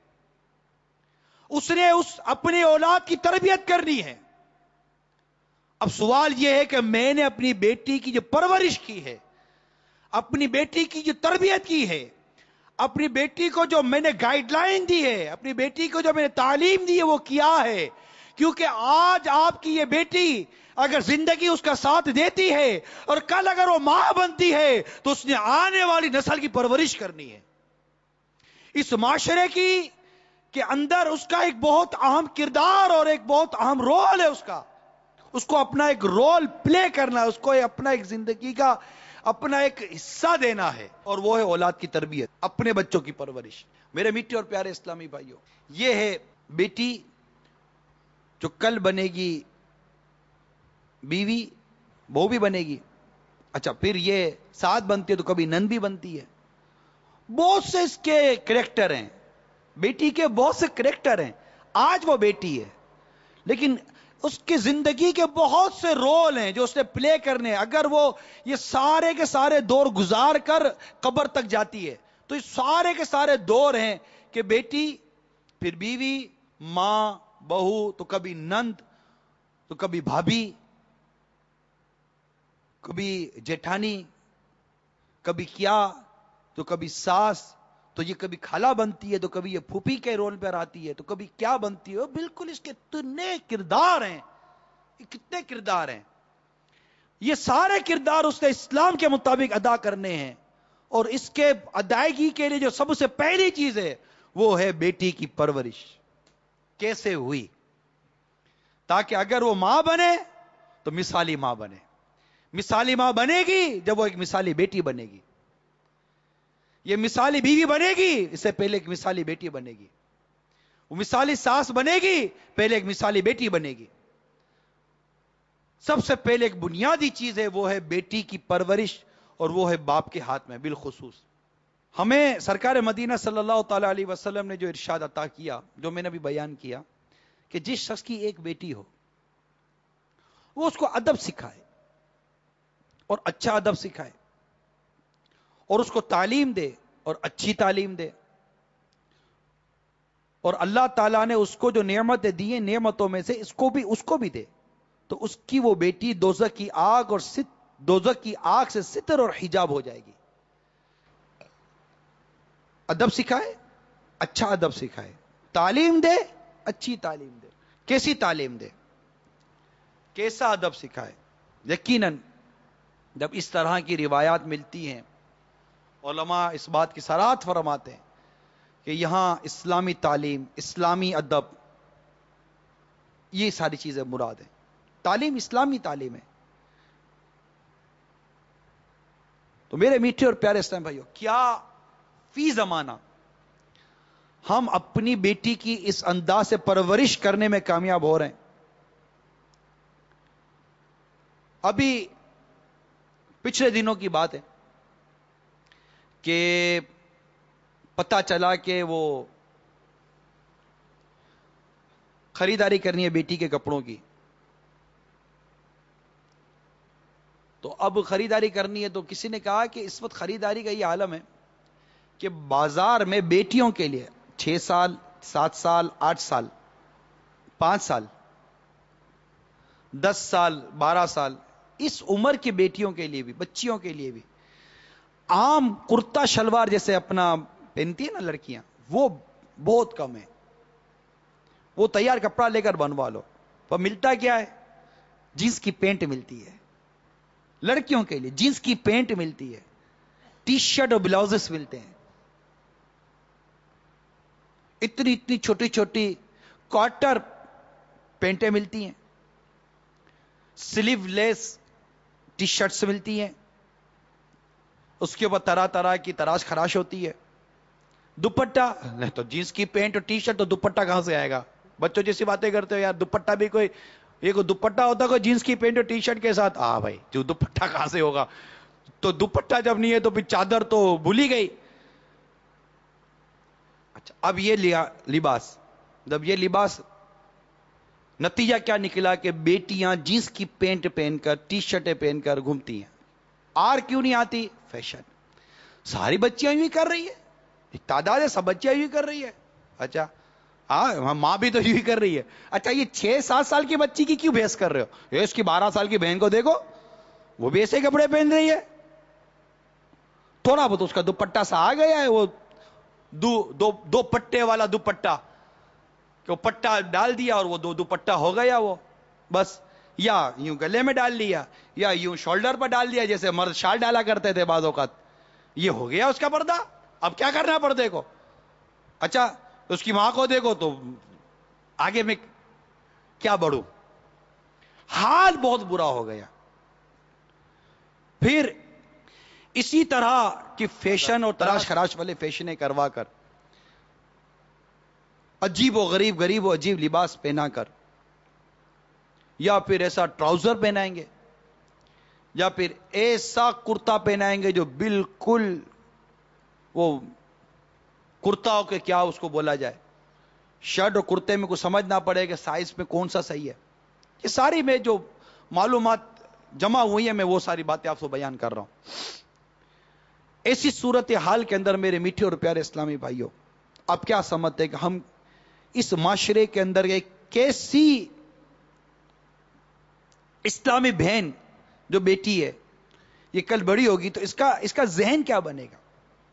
اس نے اس اپنی اولاد کی تربیت کرنی ہے. اب سوال یہ ہے کہ میں نے اپنی بیٹی کی جو پرورش کی ہے، اپنی بیٹی کی جو تربیت کی ہے، اپنی بیٹی کو جو میں نے گائیڈ لائن دی ہے، اپنی بیٹی کو جو میں نے تعلیم دی ہے، وہ کیا ہے؟ کیونکہ آج آپ کی یہ بیٹی اگر زندگی اس کا ساتھ دیتی ہے اور کل اگر وہ ماں بنتی ہے تو اس نے آنے والی نسل کی پرورش کرنی ہے. اس معاشرے کی کے اندر اس کا ایک بہت اہم کردار اور ایک بہت اہم رول ہے. اس کا اس کو اپنا ایک رول پلے کرنا ہے، اس کو اپنا ایک زندگی کا اپنا ایک حصہ دینا ہے، اور وہ ہے اولاد کی تربیت، اپنے بچوں کی پرورش. میرے میٹھے اور پیارے اسلامی بھائیوں، یہ ہے بیٹی جو کل بنے گی بیوی، بہو بھی بنے گی. اچھا، پھر یہ ساتھ بنتی ہے تو کبھی نند بھی بنتی ہے. بہت سے اس کے کریکٹر ہیں، بیٹی کے بہت سے کریکٹر ہیں. آج وہ بیٹی ہے لیکن اس کی زندگی کے بہت سے رول ہیں جو اس نے پلے کرنے. اگر وہ یہ سارے کے سارے دور گزار کر قبر تک جاتی ہے تو یہ سارے کے سارے دور ہیں کہ بیٹی، پھر بیوی، ماں، بہو، تو کبھی نند، تو کبھی بھابھی، کبھی جیٹھانی، کبھی کیا، تو کبھی ساس، تو یہ کبھی خالہ بنتی ہے، تو کبھی یہ پھوپھی کے رول پر آتی ہے، تو کبھی کیا بنتی ہے. بالکل اس کے کتنے کردار ہیں، کتنے کردار ہیں. یہ سارے کردار اس نے اسلام کے مطابق ادا کرنے ہیں، اور اس کے ادائیگی کے لیے جو سب سے پہلی چیز ہے وہ ہے بیٹی کی پرورش. کیسے ہوئی؟ تاکہ اگر وہ ماں بنے تو مثالی ماں بنے. مثالی ماں بنے گی جب وہ ایک مثالی بیٹی بنے گی. یہ مثالی بیوی بنے گی اس سے پہلے ایک مثالی بیٹی بنے گی. وہ مثالی ساس بنے گی پہلے ایک مثالی بیٹی بنے گی. سب سے پہلے ایک بنیادی چیز ہے وہ ہے بیٹی کی پرورش، اور وہ ہے باپ کے ہاتھ میں. بالخصوص ہمیں سرکار مدینہ صلی اللہ تعالی علیہ وسلم نے جو ارشاد عطا کیا، جو میں نے بھی بیان کیا، کہ جس شخص کی ایک بیٹی ہو وہ اس کو ادب سکھائے اور اچھا ادب سکھائے، اور اس کو تعلیم دے اور اچھی تعلیم دے، اور اللہ تعالیٰ نے اس کو جو نعمتیں دی ہیں نعمتوں میں سے اس کو بھی اس کو بھی دے، تو اس کی وہ بیٹی دوزخ کی آگ اور ست دوزخ کی آگ سے ستر اور حجاب ہو جائے گی. ادب سکھائے، اچھا ادب سکھائے، تعلیم دے، اچھی تعلیم دے. کیسی تعلیم دے، کیسا ادب سکھائے؟ یقیناً جب اس طرح کی روایات ملتی ہیں، علماء اس بات کی صراحت فرماتے ہیں کہ یہاں اسلامی تعلیم، اسلامی ادب، یہ ساری چیزیں مراد ہیں. تعلیم اسلامی تعلیم ہے. تو میرے میٹھے اور پیارے اسلام بھائیوں، کیا فی زمانہ ہم اپنی بیٹی کی اس انداز سے پرورش کرنے میں کامیاب ہو رہے ہیں؟ ابھی پچھلے دنوں کی بات ہے کہ پتہ چلا کہ وہ خریداری کرنی ہے بیٹی کے کپڑوں کی. تو اب خریداری کرنی ہے تو کسی نے کہا کہ اس وقت خریداری کا یہ عالم ہے کہ بازار میں بیٹیوں کے لیے چھ سال، سات سال، آٹھ سال، پانچ سال، دس سال، بارہ سال، اس عمر کی بیٹیوں کے لیے بھی، بچیوں کے لیے بھی عام کرتا شلوار جیسے اپنا پہنتی ہیں نا لڑکیاں، وہ بہت کم ہے. وہ تیار کپڑا لے کر بنوا لو، پر ملتا کیا ہے؟ جینس کی پینٹ ملتی ہے. لڑکیوں کے لیے جینس کی پینٹ ملتی ہے، ٹی شرٹ اور بلاؤزز ملتے ہیں. اتنی اتنی چھوٹی چھوٹی کوارٹر پینٹیں ملتی ہیں، سلیو لیس ٹی شرٹس ملتی ہیں، اس کے اوپر طرح طرح کی تراش خراش ہوتی ہے. دوپٹہ نہیں تو جینس کی پینٹ اور ٹی شرٹ، تو دوپٹہ کہاں سے آئے گا؟ بچوں جیسی باتیں کرتے ہو یار. دوپٹہ بھی کوئی یہ کوئی دوپٹہ ہوتا کوئی جینس کی پینٹ اور ٹی شرٹ کے ساتھ؟ آ بھائی جو دوپٹہ کہاں سے ہوگا؟ تو دوپٹہ جب نہیں ہے تو پھر چادر تو بھولی گئی. اچھا اب یہ لیا لباس، جب یہ لباس، نتیجہ کیا نکلا کہ بیٹیاں جینس کی پینٹ پہن کر ٹی شرٹیں پہن کر گھومتی ہیں. آر کیوں نہیں آتی؟ فیشن. ساری بچیاں یوں ہی کر رہی ہے، ایک تعداد ہے سب بچیاں یوں ہی کر رہی ہے. اچھا ہاں ماں بھی تو یوں ہی کر رہی ہے. اچھا یہ چھ سات سال کی بچی کی کیوں بحث کر رہے ہو؟ یہ اس کی بارہ سال کی بہن کو دیکھو، وہ بھی ایسے کپڑے پہن رہی ہے. تھوڑا بہت اس کا دوپٹہ سا آ گیا ہے، وہ دو دو دو پٹے والا دوپٹہ کہ وہ پٹا ڈال دیا اور وہ دو دوپٹہ ہو گیا وہ بس. یا یوں گلے میں ڈال لیا یا یوں شولڈر پر ڈال دیا جیسے مرد شال ڈالا کرتے تھے بعض اوقات. یہ ہو گیا اس کا پردہ. اب کیا کرنا ہے پردے کو؟ اچھا اس کی ماں کو دیکھو تو آگے میں کیا بڑھوں. حال بہت برا ہو گیا. پھر اسی طرح کی فیشن اور تراش خراش والے فیشنیں کروا کر، عجیب و غریب غریب و عجیب لباس پہنا کر، یا پھر ایسا ٹراؤزر پہنائیں گے یا پھر ایسا کرتا پہنائیں گے جو بالکل وہ کرتا ہو کہ کیا اس کو بولا جائے، شرٹ اور کرتے میں کچھ سمجھ نہ پڑے کہ سائز میں کون سا صحیح ہے. یہ ساری میں جو معلومات جمع ہوئی ہیں میں وہ ساری باتیں آپ کو بیان کر رہا ہوں. ایسی صورت حال کے اندر میرے میٹھے اور پیارے اسلامی بھائیوں، آپ کیا سمجھتے ہیں کہ ہم اس معاشرے کے اندر ایک کیسی اسلامی بہن جو بیٹی ہے یہ کل بڑی ہوگی تو اس کا اس کا ذہن کیا بنے گا؟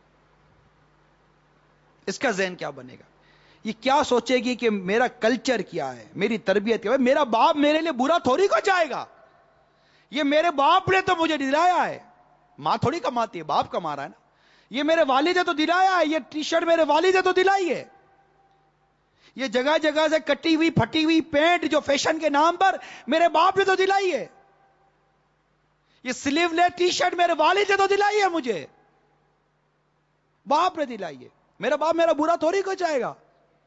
اس کا ذہن کیا بنے گا؟ یہ کیا سوچے گی کہ میرا کلچر کیا ہے، میری تربیت کیا ہے؟ میرا باپ میرے لیے برا تھوڑی کو چاہے گا. یہ میرے باپ نے تو مجھے دلایا ہے، ماں تھوڑی کماتی ہے، باپ کما رہا ہے نا. یہ میرے والد نے تو دلایا ہے، یہ ٹی شرٹ میرے والد نے تو دلائی ہے. یہ جگہ جگہ سے کٹی ہوئی پھٹی ہوئی پینٹ جو فیشن کے نام پر میرے باپ نے تو دلائی ہے. یہ سلیو لیس ٹی شرٹ میرے والد نے تو دلائی ہے، مجھے باپ نے دلائی ہے. میرا باپ میرا برا تھوڑی کو چاہے گا.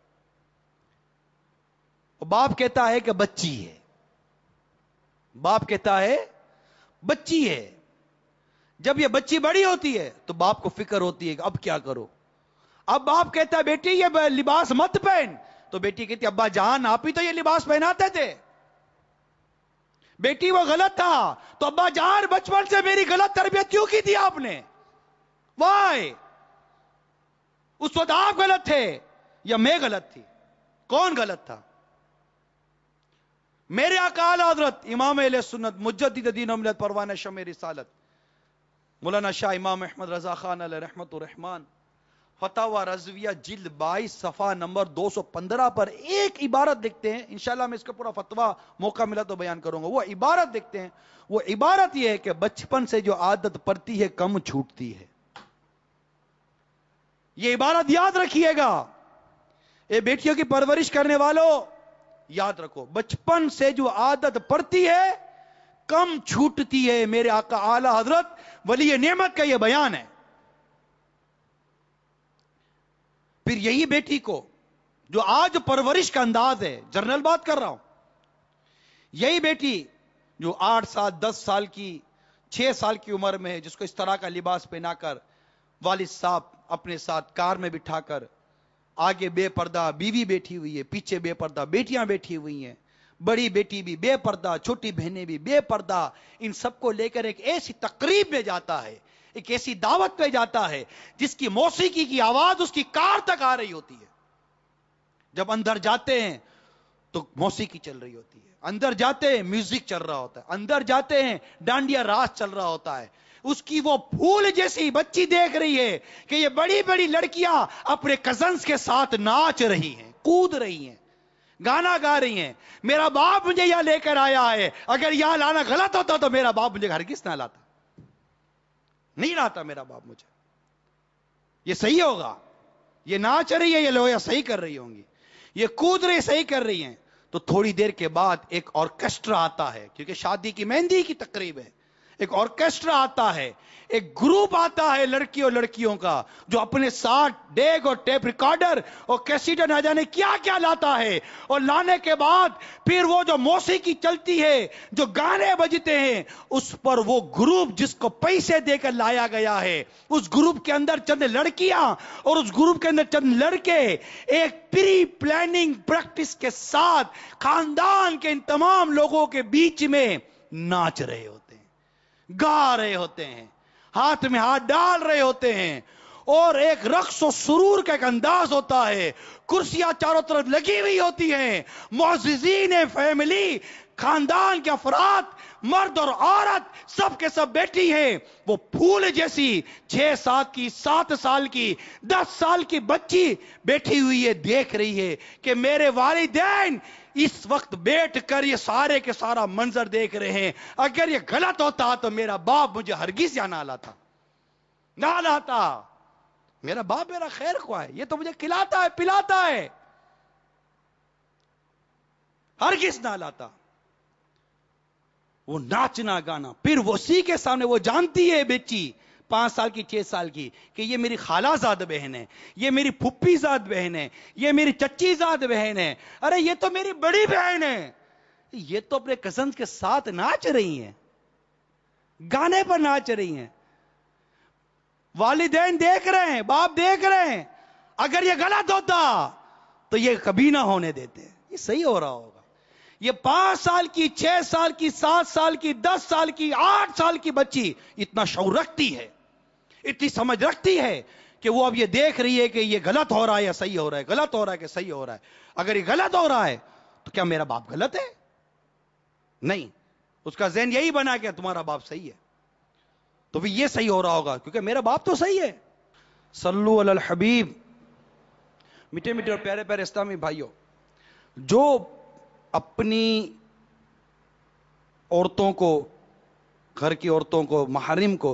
باپ کہتا ہے کہ بچی ہے، باپ کہتا ہے بچی ہے. جب یہ بچی بڑی ہوتی ہے تو باپ کو فکر ہوتی ہے کہ اب کیا کرو. اب باپ کہتا ہے بیٹی یہ لباس مت پہن، تو بیٹی کہتی ابا جان آپ ہی تو یہ لباس پہناتے تھے. بیٹی وہ غلط تھا تو ابا جان بچپن سے میری غلط تربیت کیوں کی تھی آپ نے؟ وائی اس وقت آپ غلط تھے یا میں غلط تھی؟ کون غلط تھا؟ میرے آقا اعلی حضرت امام اہل سنت مجدد دین و ملت پروانہ شمع رسالت مولانا شاہ امام احمد رضا خان علیہ رحمت الرحمان فتاوی رضویہ جلد بائیس صفحہ نمبر دو سو پندرہ پر ایک عبارت لکھتے ہیں. انشاءاللہ میں اس کا پورا فتویٰ موقع ملا تو بیان کروں گا. وہ عبارت لکھتے ہیں، وہ عبارت یہ ہے کہ بچپن سے جو عادت پڑتی ہے کم چھوٹتی ہے. یہ عبارت یاد رکھیے گا. اے بیٹیوں کی پرورش کرنے والوں یاد رکھو، بچپن سے جو عادت پڑتی ہے کم چھوٹتی ہے. میرے آقا اعلی حضرت ولی نعمت کا یہ بیان ہے. پھر یہی بیٹی کو جو آج پرورش کا انداز ہے، جنرل بات کر رہا ہوں، یہی بیٹی جو آٹھ سال دس سال کی چھ سال کی عمر میں ہے، جس کو اس طرح کا لباس پہنا کر والد صاحب اپنے ساتھ کار میں بٹھا کر آگے بے پردہ بیوی بیٹھی ہوئی ہے، پیچھے بے پردہ بیٹیاں بیٹھی ہوئی ہیں، بڑی بیٹی بھی بے پردہ، چھوٹی بہنیں بھی بے پردہ. ان سب کو لے کر ایک ایسی تقریب میں جاتا ہے، ایک ایسی دعوت پہ جاتا ہے جس کی موسیقی کی آواز اس کی کار تک آ رہی ہوتی ہے. جب اندر جاتے ہیں تو موسیقی چل رہی ہوتی ہے، اندر جاتے ہیں میوزک چل رہا ہوتا ہے، اندر جاتے ہیں ڈانڈیا راس چل رہا ہوتا ہے. اس کی وہ پھول جیسی بچی دیکھ رہی ہے کہ یہ بڑی بڑی لڑکیاں اپنے کزنز کے ساتھ ناچ رہی ہیں، کود رہی ہیں، گانا گا رہی ہیں. میرا باپ مجھے یہاں لے کر آیا ہے، اگر یہاں لانا غلط ہوتا تو میرا باپ مجھے ہرگز نہ لاتا، نہیں لاتا میرا باپ مجھے. یہ صحیح ہوگا، یہ ناچ رہی ہے، یہ لویا صحیح کر رہی ہوں گی، یہ کود رہی صحیح کر رہی ہیں. تو تھوڑی دیر کے بعد ایک آرکیسٹرا آتا ہے، کیونکہ شادی کی مہندی کی تقریب ہے. ایک آرکیسٹرا آتا ہے، ایک گروپ آتا ہے لڑکی اور لڑکیوں کا جو اپنے ساتھ ڈیگ اور ٹیپ ریکارڈر اور کیسیٹ نہ جانے کیا کیا لاتا ہے، اور لانے کے بعد پھر وہ جو موسیقی چلتی ہے، جو گانے بجتے ہیں، اس پر وہ گروپ جس کو پیسے دے کر لایا گیا ہے، اس گروپ کے اندر چند لڑکیاں اور اس گروپ کے اندر چند لڑکے ایک پری پلاننگ پریکٹس کے ساتھ خاندان کے ان تمام لوگوں کے بیچ میں ناچ رہے ہوتے ہیں، گا رہے ہوتے ہیں، ہاتھ میں ہاتھ ڈال رہے ہوتے ہیں، اور ایک رقص و سرور کا ایک انداز ہوتا ہے، کرسیاں چاروں طرف لگی ہوئی ہوتی ہیں، معززین فیملی، خاندان کے افراد، مرد اور عورت سب کے سب بیٹھی ہیں، وہ پھول جیسی چھ سات کی سات سال کی دس سال کی بچی بیٹھی ہوئی ہے، دیکھ رہی ہے کہ میرے والدین اس وقت بیٹھ کر یہ سارے کے سارا منظر دیکھ رہے ہیں، اگر یہ غلط ہوتا تو میرا باپ مجھے ہرگز یہاں نہ لاتا نہ لاتا میرا باپ میرا خیر خواہ ہے، یہ تو مجھے کھلاتا ہے پلاتا ہے، ہرگز نہ لاتا۔ وہ ناچنا گانا، پھر اسی کے سامنے وہ جانتی ہے بیٹی پانچ سال کی چھ سال کی کہ یہ میری خالہ زاد بہن ہے، یہ میری پھپھی زاد بہن ہے، یہ میری چچی زاد بہن ہے، ارے یہ تو میری بڑی بہن ہے، یہ تو اپنے کزنز کے ساتھ ناچ رہی ہیں، گانے پر ناچ رہی ہیں، والدین دیکھ رہے ہیں، باپ دیکھ رہے ہیں، اگر یہ غلط ہوتا تو یہ کبھی نہ ہونے دیتے، یہ صحیح ہو رہا ہوگا۔ یہ پانچ سال کی، چھ سال کی، سات سال کی، دس سال کی، آٹھ سال کی بچی اتنا شعور رکھتی ہے، اتنی سمجھ رکھتی ہے کہ وہ اب یہ دیکھ رہی ہے کہ یہ غلط ہو رہا ہے یا صحیح ہو رہا ہے، غلط ہو رہا ہے کہ صحیح ہو رہا ہے۔ اگر یہ غلط ہو رہا ہے تو کیا میرا باپ غلط ہے؟ نہیں، اس کا ذہن یہی بنا کہ تمہارا باپ صحیح ہے، تو بھی یہ صحیح ہو رہا ہوگا کیونکہ میرا باپ تو صحیح ہے۔ صلو علی الحبیب۔ میٹھے میٹھے اور پیارے پیارے اسلامی بھائیوں، جو اپنی عورتوں کو، گھر کی عورتوں کو، محارم کو،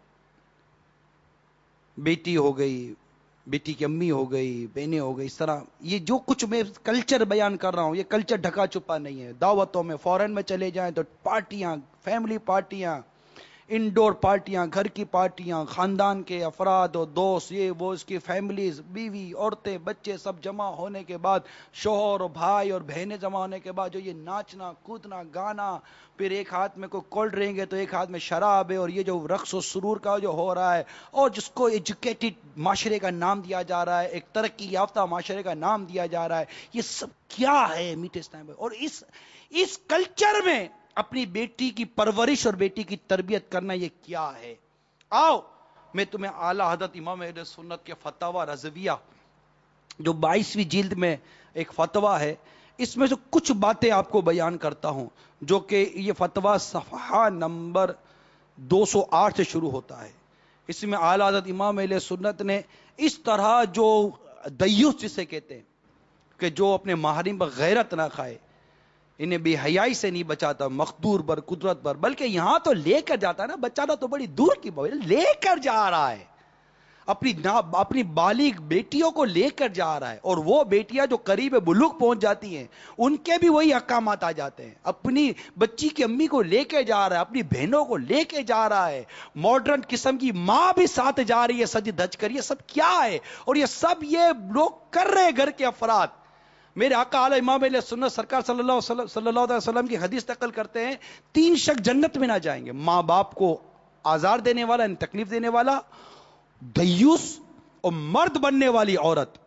بیٹی ہو گئی، بیٹی کی امی ہو گئی، بہنیں ہو گئی، اس طرح یہ جو کچھ میں کلچر بیان کر رہا ہوں، یہ کلچر ڈھکا چھپا نہیں ہے۔ دعوتوں میں فورن میں چلے جائیں تو پارٹیاں، فیملی پارٹیاں، انڈور پارٹیاں، گھر کی پارٹیاں، خاندان کے افراد اور دوست، یہ وہ، اس کی فیملیز، بیوی، عورتیں، بچے سب جمع ہونے کے بعد، شوہر اور بھائی اور بہنیں جمع ہونے کے بعد جو یہ ناچنا کودنا گانا، پھر ایک ہاتھ میں کوئی کولڈ ڈرنک ہے تو ایک ہاتھ میں شراب ہے، اور یہ جو رقص و سرور کا جو ہو رہا ہے، اور جس کو ایجوکیٹڈ معاشرے کا نام دیا جا رہا ہے، ایک ترقی یافتہ معاشرے کا نام دیا جا رہا ہے، یہ سب کیا ہے میٹھے اسلام؟ اور اس اس کلچر میں اپنی بیٹی کی پرورش اور بیٹی کی تربیت کرنا یہ کیا ہے؟ آؤ میں تمہیں اعلیٰ حضرت امام اہل سنت کے فتاوی رضویہ جو بائیسویں جلد میں ایک فتویٰ ہے، اس میں سے کچھ باتیں آپ کو بیان کرتا ہوں، جو کہ یہ فتویٰ صفحہ نمبر دو سو آٹھ سے شروع ہوتا ہے۔ اس میں اعلیٰ حضرت امام اہل سنت نے اس طرح جو دیوس جسے کہتے ہیں کہ جو اپنے محارم پر غیرت نہ کھائے، انہیں بے حیائی سے نہیں بچاتا، مقدور پر، قدرت پر، بلکہ یہاں تو لے کر جاتا ہے نا، بچانا تو بڑی دور کی بات ہے، لے کر جا رہا ہے، اپنی اپنی بالغ بیٹیوں کو لے کر جا رہا ہے، اور وہ بیٹیاں جو قریب بلوغ پہنچ جاتی ہیں ان کے بھی وہی احکامات آ جاتے ہیں، اپنی بچی کی امی کو لے کے جا رہا ہے، اپنی بہنوں کو لے کے جا رہا ہے، ماڈرن قسم کی ماں بھی ساتھ جا رہی ہے سج دھج کر، یہ سب کیا ہے؟ اور یہ سب یہ لوگ کر رہے گھر کے افراد۔ میرے آقا اعلیٰ امام اہل سنت سرکار صلی اللہ علیہ وسلم صلی اللہ علیہ وسلم کی حدیث نقل کرتے ہیں، تین شخص جنت میں نہ جائیں گے: ماں باپ کو آزار دینے والا، یعنی تکلیف دینے والا، دیوس، اور مرد بننے والی عورت۔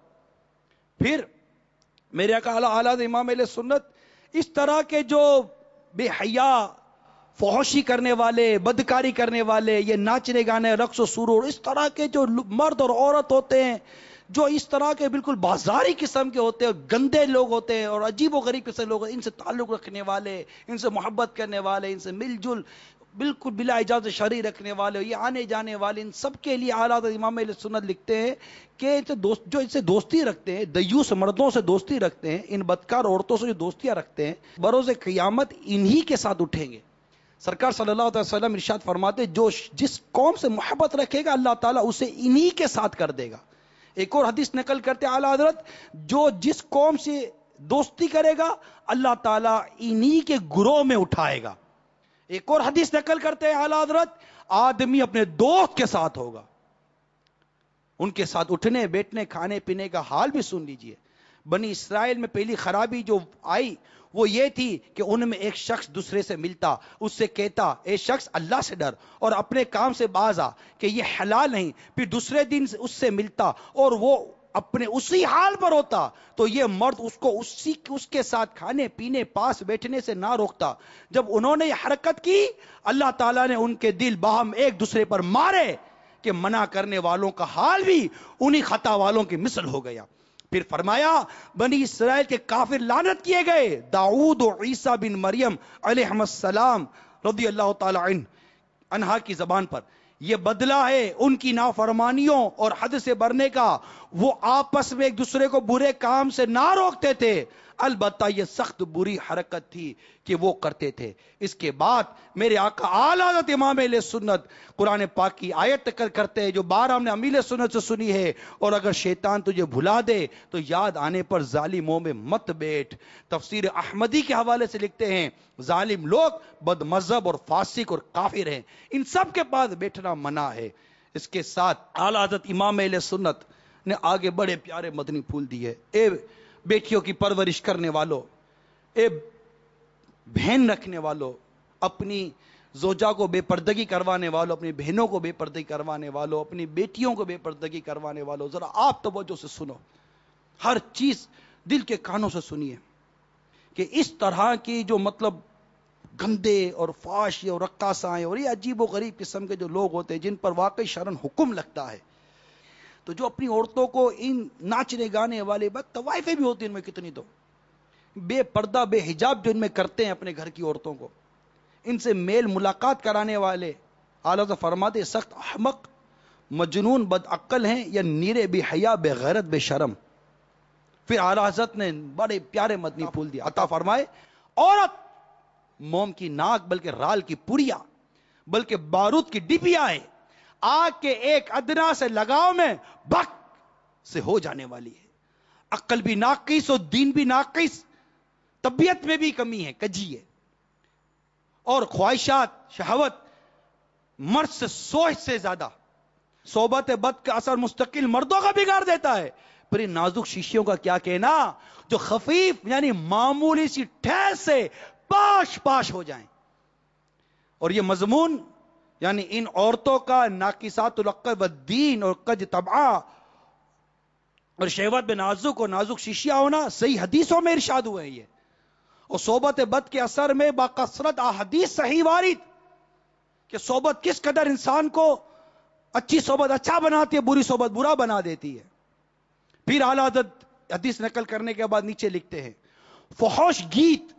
پھر میرے آقا اعلیٰ امام اہل سنت اس طرح کے جو بے حیا، فحشی کرنے والے، بدکاری کرنے والے، یہ ناچنے گانے، رقص و سرور، اس طرح کے جو مرد اور عورت ہوتے ہیں جو اس طرح کے بالکل بازاری قسم کے ہوتے ہیں، گندے لوگ ہوتے ہیں اور عجیب و غریب قسم کے لوگ، ان سے تعلق رکھنے والے، ان سے محبت کرنے والے، ان سے مل جل بالکل بلا اجازت شرعی رکھنے والے، یہ آنے جانے والے، ان سب کے لیے اعلیٰ حضرت امام اہل سنت لکھتے ہیں کہ جو ان سے دوستی رکھتے ہیں، دیوس مردوں سے دوستی رکھتے ہیں، ان بدکار عورتوں سے جو دوستیاں رکھتے ہیں، بروز قیامت انہی کے ساتھ اٹھیں گے۔ سرکار صلی اللہ علیہ وسلم ارشاد فرماتے جو جس قوم سے محبت رکھے گا اللہ تعالیٰ اسے انہی کے ساتھ کر دے گا۔ ایک اور حدیث نقل کرتے اعلیٰ حضرت جو جس قوم سے دوستی کرے گا اللہ تعالیٰ انہی کے گروہ میں اٹھائے گا۔ ایک اور حدیث نقل کرتے ہیں اعلیٰ حضرت، آدمی اپنے دوست کے ساتھ ہوگا، ان کے ساتھ اٹھنے بیٹھنے کھانے پینے کا حال بھی سن لیجئے۔ بنی اسرائیل میں پہلی خرابی جو آئی وہ یہ تھی کہ ان میں ایک شخص دوسرے سے ملتا، اس سے کہتا اے شخص اللہ سے ڈر اور اپنے کام سے باز آ کہ یہ حلال نہیں، پھر دوسرے دن اس سے ملتا اور وہ اپنے اسی حال پر ہوتا تو یہ مرد اس کو اسی اس کے ساتھ کھانے پینے پاس بیٹھنے سے نہ روکتا۔ جب انہوں نے یہ حرکت کی اللہ تعالیٰ نے ان کے دل باہم ایک دوسرے پر مارے کہ منع کرنے والوں کا حال بھی انہی خطا والوں کی مثل ہو گیا۔ پھر فرمایا بنی اسرائیل کے کافر لعنت کیے گئے، داؤد و عیسیٰ بن مریم علیہ السلام رضی اللہ تعالی عنہ انہا کی زبان پر، یہ بدلہ ہے ان کی نافرمانیوں اور حد سے برنے کا۔ وہ آپس میں ایک دوسرے کو برے کام سے نہ روکتے تھے، البتہ یہ سخت بری حرکت تھی کہ وہ کرتے تھے۔ اس کے بعد میرے آقا اعلیٰ حضرت امام اہل سنت قرآن پاک کی آیت نقل کرتے ہیں جو بار ہم نے امیل سنت سے سنی ہے، اور اگر شیطان تجھے بھلا دے تو یاد آنے پر ظالموں میں مت بیٹھ۔ تفسیر احمدی کے حوالے سے لکھتے ہیں ظالم لوگ بد مذہب اور فاسق اور کافر ہیں، ان سب کے پاس بیٹھنا منع ہے۔ اس کے ساتھ اعلیٰ حضرت امام اہل سنت نے آگے بڑے پیارے مدنی پھول دیے۔ اے بیٹیوں کی پرورش کرنے والوں، اے بہن رکھنے والوں، اپنی زوجہ کو بے پردگی کروانے والوں، اپنی بہنوں کو بے پردگی کروانے والوں، اپنی بیٹیوں کو بے پردگی کروانے والوں، ذرا آپ توجہ سے سنو، ہر چیز دل کے کانوں سے سنیے کہ اس طرح کی جو مطلب گندے اور فاش اور رقاصائیں اور یہ عجیب و غریب قسم کے جو لوگ ہوتے ہیں جن پر واقعی شرعاً حکم لگتا ہے، تو جو اپنی عورتوں کو ان ناچنے گانے والے بد طوائفیں بھی ہوتی ہیں ان میں کتنی، تو بے پردہ بے حجاب جو ان میں کرتے ہیں اپنے گھر کی عورتوں کو، ان سے میل ملاقات کرانے والے اعلیٰ سے فرماتے سخت احمق مجنون بد عقل ہیں یا نیرے بے حیا بے غیرت بے شرم۔ پھر اعلیٰ حضرت نے بڑے پیارے مدنی پھول دیا، عطا فرمائے عورت موم کی ناک بلکہ رال کی پڑیا بلکہ بارود کی ڈبیا ہے، آگ کے ایک ادنا سے لگاؤ میں بک سے ہو جانے والی ہے، عقل بھی ناقص اور دین بھی ناقص، طبیعت میں بھی کمی ہے، کجی ہے، اور خواہشات شہوت مرد سے سوچ سے زیادہ، صحبت بد کا اثر مستقل مردوں کا بگاڑ دیتا ہے۔ پھر ان نازک شیشیوں کا کیا کہنا جو خفیف یعنی معمولی سی ٹھیس سے پاش پاش ہو جائیں، اور یہ مضمون یعنی ان عورتوں کا ناقصات العقل والدین اور کج طبعہ اور شہوت میں نازک اور نازک شیشیاں ہونا صحیح حدیثوں میں ارشاد ہوئے ہیں، یہ اور صحبت بد کے اثر میں باکثرت احادیث صحیح وارد کہ صحبت کس قدر انسان کو اچھی صحبت اچھا بناتی ہے، بری صحبت برا بنا دیتی ہے۔ پھر اعلیٰ حضرت حدیث نقل کرنے کے بعد نیچے لکھتے ہیں فحش گیت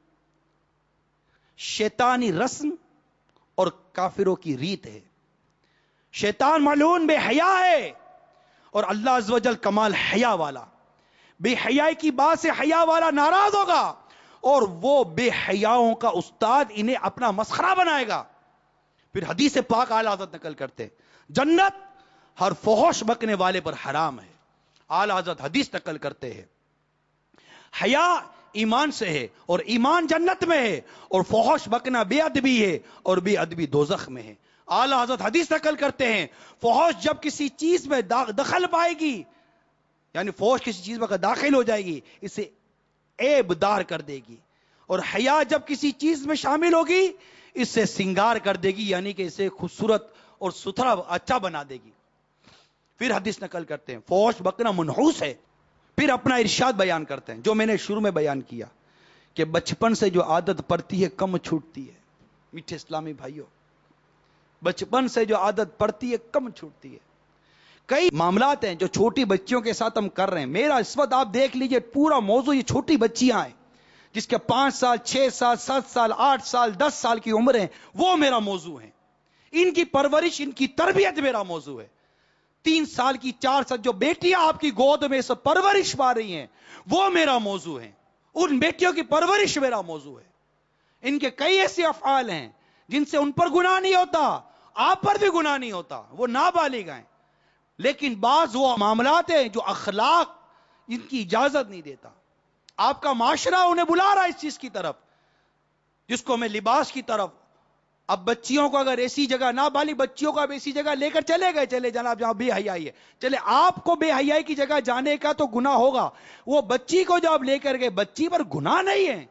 شیطانی رسم اور کافروں کی ریت ہے، شیطان ملعون بے حیا ہے اور اللہ عز و جل کمال حیا والا، بے حیائی کی بات سے حیا والا ناراض ہوگا اور وہ بے حیاؤں کا استاد انہیں اپنا مسخرہ بنائے گا۔ پھر حدیث پاک اعلیٰ حضرت نقل کرتے ہیں جنت ہر فحش بکنے والے پر حرام ہے۔ اعلیٰ حضرت حدیث نقل کرتے ہیں حیا ایمان سے ہے اور ایمان جنت میں ہے، اور فحش بکنا بے ادبی ہے اور بے ادبی دوزخ میں ہے۔ اعلیٰ حضرت حدیث نقل کرتے ہیں فحش جب کسی چیز میں دخل پائے گی یعنی فحش کسی چیز میں داخل ہو جائے گی اسے عیب دار کر دے گی، اور حیا جب کسی چیز میں شامل ہوگی اس سے سنگار کر دے گی یعنی کہ اسے خوبصورت اور ستھرا اچھا بنا دے گی۔ پھر حدیث نقل کرتے ہیں فحش بکنا منحوس ہے۔ پھر اپنا ارشاد بیان کرتے ہیں جو میں نے شروع میں بیان کیا کہ بچپن سے جو عادت پڑتی ہے کم چھوٹتی ہے۔ میٹھے اسلامی بھائیوں، بچپن سے جو عادت پڑتی ہے کم چھوٹتی ہے۔ کئی معاملات ہیں جو چھوٹی بچیوں کے ساتھ ہم کر رہے ہیں، میرا اس وقت آپ دیکھ لیجئے پورا موضوع یہ چھوٹی بچیاں ہیں جس کے پانچ سال چھ سال سات سال آٹھ سال دس سال کی عمر ہے، وہ میرا موضوع ہے، ان کی پرورش ان کی تربیت میرا موضوع ہے۔ تین سال کی چار سال جو بیٹیاں آپ کی گود میں سے پرورش پا رہی ہیں وہ میرا موضوع ہے، ان بیٹیوں کی پرورش میرا موضوع ہے۔ ان کے کئی ایسے افعال ہیں جن سے ان پر گناہ نہیں ہوتا، آپ پر بھی گناہ نہیں ہوتا، وہ نابالغ ہیں، لیکن بعض وہ معاملات ہیں جو اخلاق ان کی اجازت نہیں دیتا، آپ کا معاشرہ انہیں بلا رہا ہے اس چیز کی طرف جس کو میں لباس کی طرف اب بچیوں کو اگر ایسی جگہ، نابالغ بچیوں کو اب ایسی جگہ لے کر چلے گئے، چلے جناب جہاں بے حیائی ہے، چلے آپ کو بے حیائی کی جگہ جانے کا تو گناہ ہوگا، وہ بچی کو جو آپ لے کر گئے بچی پر گناہ نہیں ہے،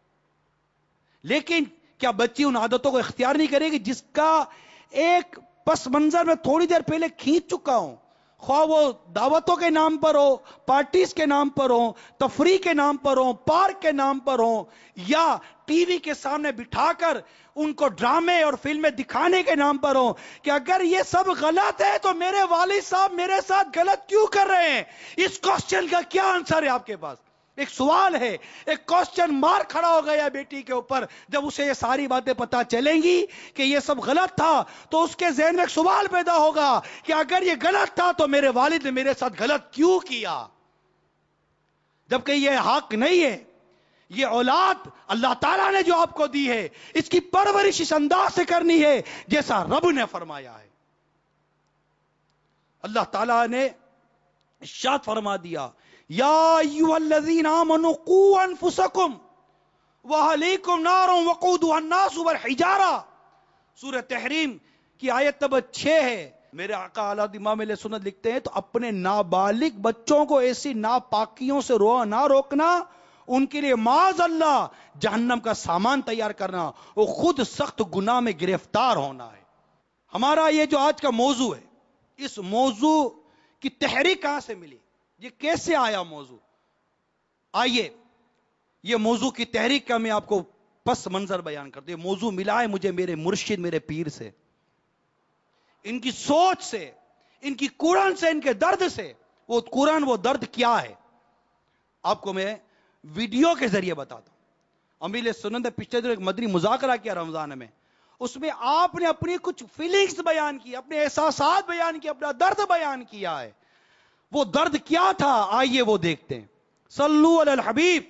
لیکن کیا بچی ان عادتوں کو اختیار نہیں کرے گی جس کا ایک پس منظر میں تھوڑی دیر پہلے کھینچ چکا ہوں، خواہ وہ دعوتوں کے نام پر ہو، پارٹیز کے نام پر ہو، تفریح کے نام پر ہو، پارک کے نام پر ہو، یا ٹی وی کے سامنے بٹھا کر ان کو ڈرامے اور فلمیں دکھانے کے نام پر ہو، کہ اگر یہ سب غلط ہے تو میرے والد صاحب میرے ساتھ غلط کیوں کر رہے ہیں؟ اس کوسچن کا کیا آنسر ہے آپ کے پاس؟ ایک سوال ہے، ایک کوسچن مارک کھڑا ہو گیا بیٹی کے اوپر. جب اسے یہ ساری باتیں پتا چلیں گی کہ یہ سب غلط تھا تو اس کے ذہن میں ایک سوال پیدا ہوگا کہ اگر یہ غلط تھا تو میرے والد نے میرے ساتھ غلط کیوں کیا؟ جبکہ یہ حق نہیں ہے. یہ اولاد اللہ تعالیٰ نے جو آپ کو دی ہے اس کی پرورش اس انداز سے کرنی ہے جیسا رب نے فرمایا ہے. اللہ تعالیٰ نے ارشاد فرما دیا، یا ایھا الذین آمنوا قوا انفسکم واہلیکم نارا وقودھا الناس والحجارہ. سورہ تحریم کی آیت نمبر چھ ہے. میرے آقا اعلیٰ امام اہل سنت لکھتے ہیں تو اپنے نابالغ بچوں کو ایسی ناپاکیوں سے رو نہ روکنا، ان کے لیے معاذ اللہ جہنم کا سامان تیار کرنا، وہ خود سخت گناہ میں گرفتار ہونا ہے. ہمارا یہ جو آج کا موضوع ہے، اس موضوع کی تحریک کہاں سے ملی؟ یہ کیسے آیا موضوع؟ آئیے یہ موضوع کی تحریک کا میں آپ کو پس منظر بیان کرتا ہوں. یہ موضوع ملا ہے مجھے میرے مرشد، میرے پیر سے، ان کی سوچ سے، ان کی قرآن سے، ان کے درد سے. وہ قرآن، وہ درد کیا ہے آپ کو میں ویڈیو کے ذریعے بتاتا ہوں. امیل سنت نے پچھلے دن ایک مدنی مذاکرہ کیا رمضان میں، اس میں آپ نے اپنی کچھ فیلنگز بیان کی، اپنے احساسات بیان کی، اپنا درد بیان کیا ہے. وہ درد کیا تھا آئیے وہ دیکھتے ہیں. صلو علی الحبیب.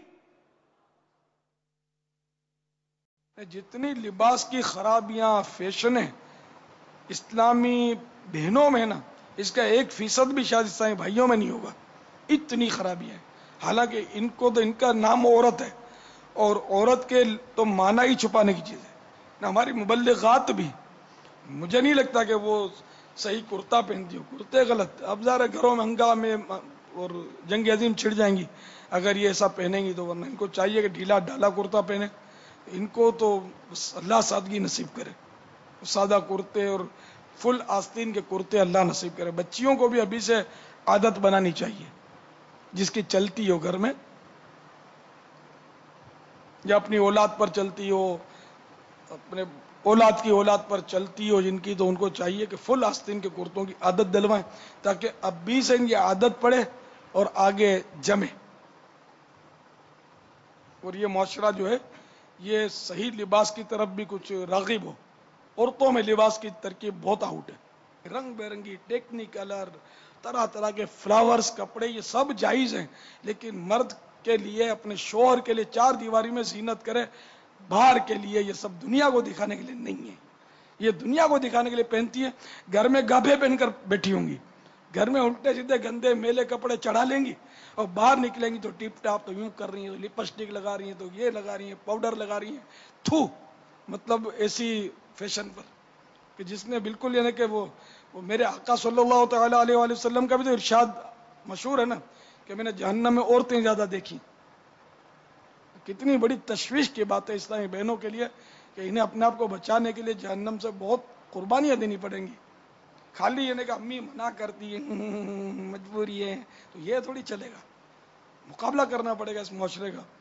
جتنی لباس کی خرابیاں، فیشنیں اسلامی بہنوں میں نا، اس کا ایک فیصد بھی شاید اسلامی بھائیوں میں نہیں ہوگا. اتنی خرابیاں ہیں. حالانکہ ان کو تو ان کا نام عورت ہے، اور عورت کے تو معنی ہی چھپانے کی چیز ہے. نہ ہماری مبلغات بھی، مجھے نہیں لگتا کہ وہ صحیح کرتا پہنتی ہو. کرتے غلط. اب ذرا گھروں میں ہنگامے اور جنگ عظیم چھڑ جائیں گی اگر یہ ایسا پہنیں گی تو، ورنہ ان کو چاہیے کہ ڈھیلا ڈھالا کرتا پہنے. ان کو تو اللہ سادگی نصیب کرے، سادہ کرتے اور فل آستین کے کرتے اللہ نصیب کرے. بچیوں کو بھی ابھی سے عادت بنانی چاہیے، جس کی چلتی ہو گھر میں یا اپنی اولاد پر چلتی ہو، اپنے اولاد کی اولاد پر چلتی ہو جن کی، تو ان کو چاہیے کہ فل آستین کے کرتوں کی عادت دلوائیں تاکہ اب بھی سے ان کی عادت پڑے اور آگے جمے. اور یہ معاشرہ جو ہے یہ صحیح لباس کی طرف بھی کچھ راغب ہو. عورتوں میں لباس کی ترکیب بہت آؤٹ ہے، رنگ برنگی ٹیکنی کلر، طرح طرح کے فلاورز، کپڑے، یہ سب جائز ہیں، لیکن مرد کے لیے، اپنے شوہر کے لیے چار دیواری میں زینت کرے، باہر کے لیے یہ سب دنیا کو دکھانے کے لیے نہیں ہے. یہ دنیا کو دکھانے کے لیے پہنتی ہے. گھر میں گابھے پہن کر بیٹھی ہوں گی، گھر میں الٹے سیدھے گندے میلے کپڑے چڑھا لیں گی، اور باہر نکلیں گی تو ٹیپ ٹاپ، تو یوں کر رہی ہیں، تو لپسٹک لگا رہی ہیں، تو یہ لگا رہی ہیں، پاؤڈر لگا رہی ہیں. تھو، مطلب ایسی فیشن پر کہ جس نے بالکل یعنی کہ وہ وہ میرے آقا صلی اللہ تعالی علیہ وآلہ وسلم کا بھی تو ارشاد مشہور ہے نا کہ میں نے جہنم میں عورتیں زیادہ دیکھی. کتنی بڑی تشویش کی بات ہے اسلامی بہنوں کے لیے کہ انہیں اپنے آپ کو بچانے کے لیے جہنم سے بہت قربانیاں دینی پڑیں گی. خالی یہ نہیں کہ امی منع کرتی ہیں، مجبوری ہے، تو یہ تھوڑی چلے گا. مقابلہ کرنا پڑے گا اس معاشرے کا.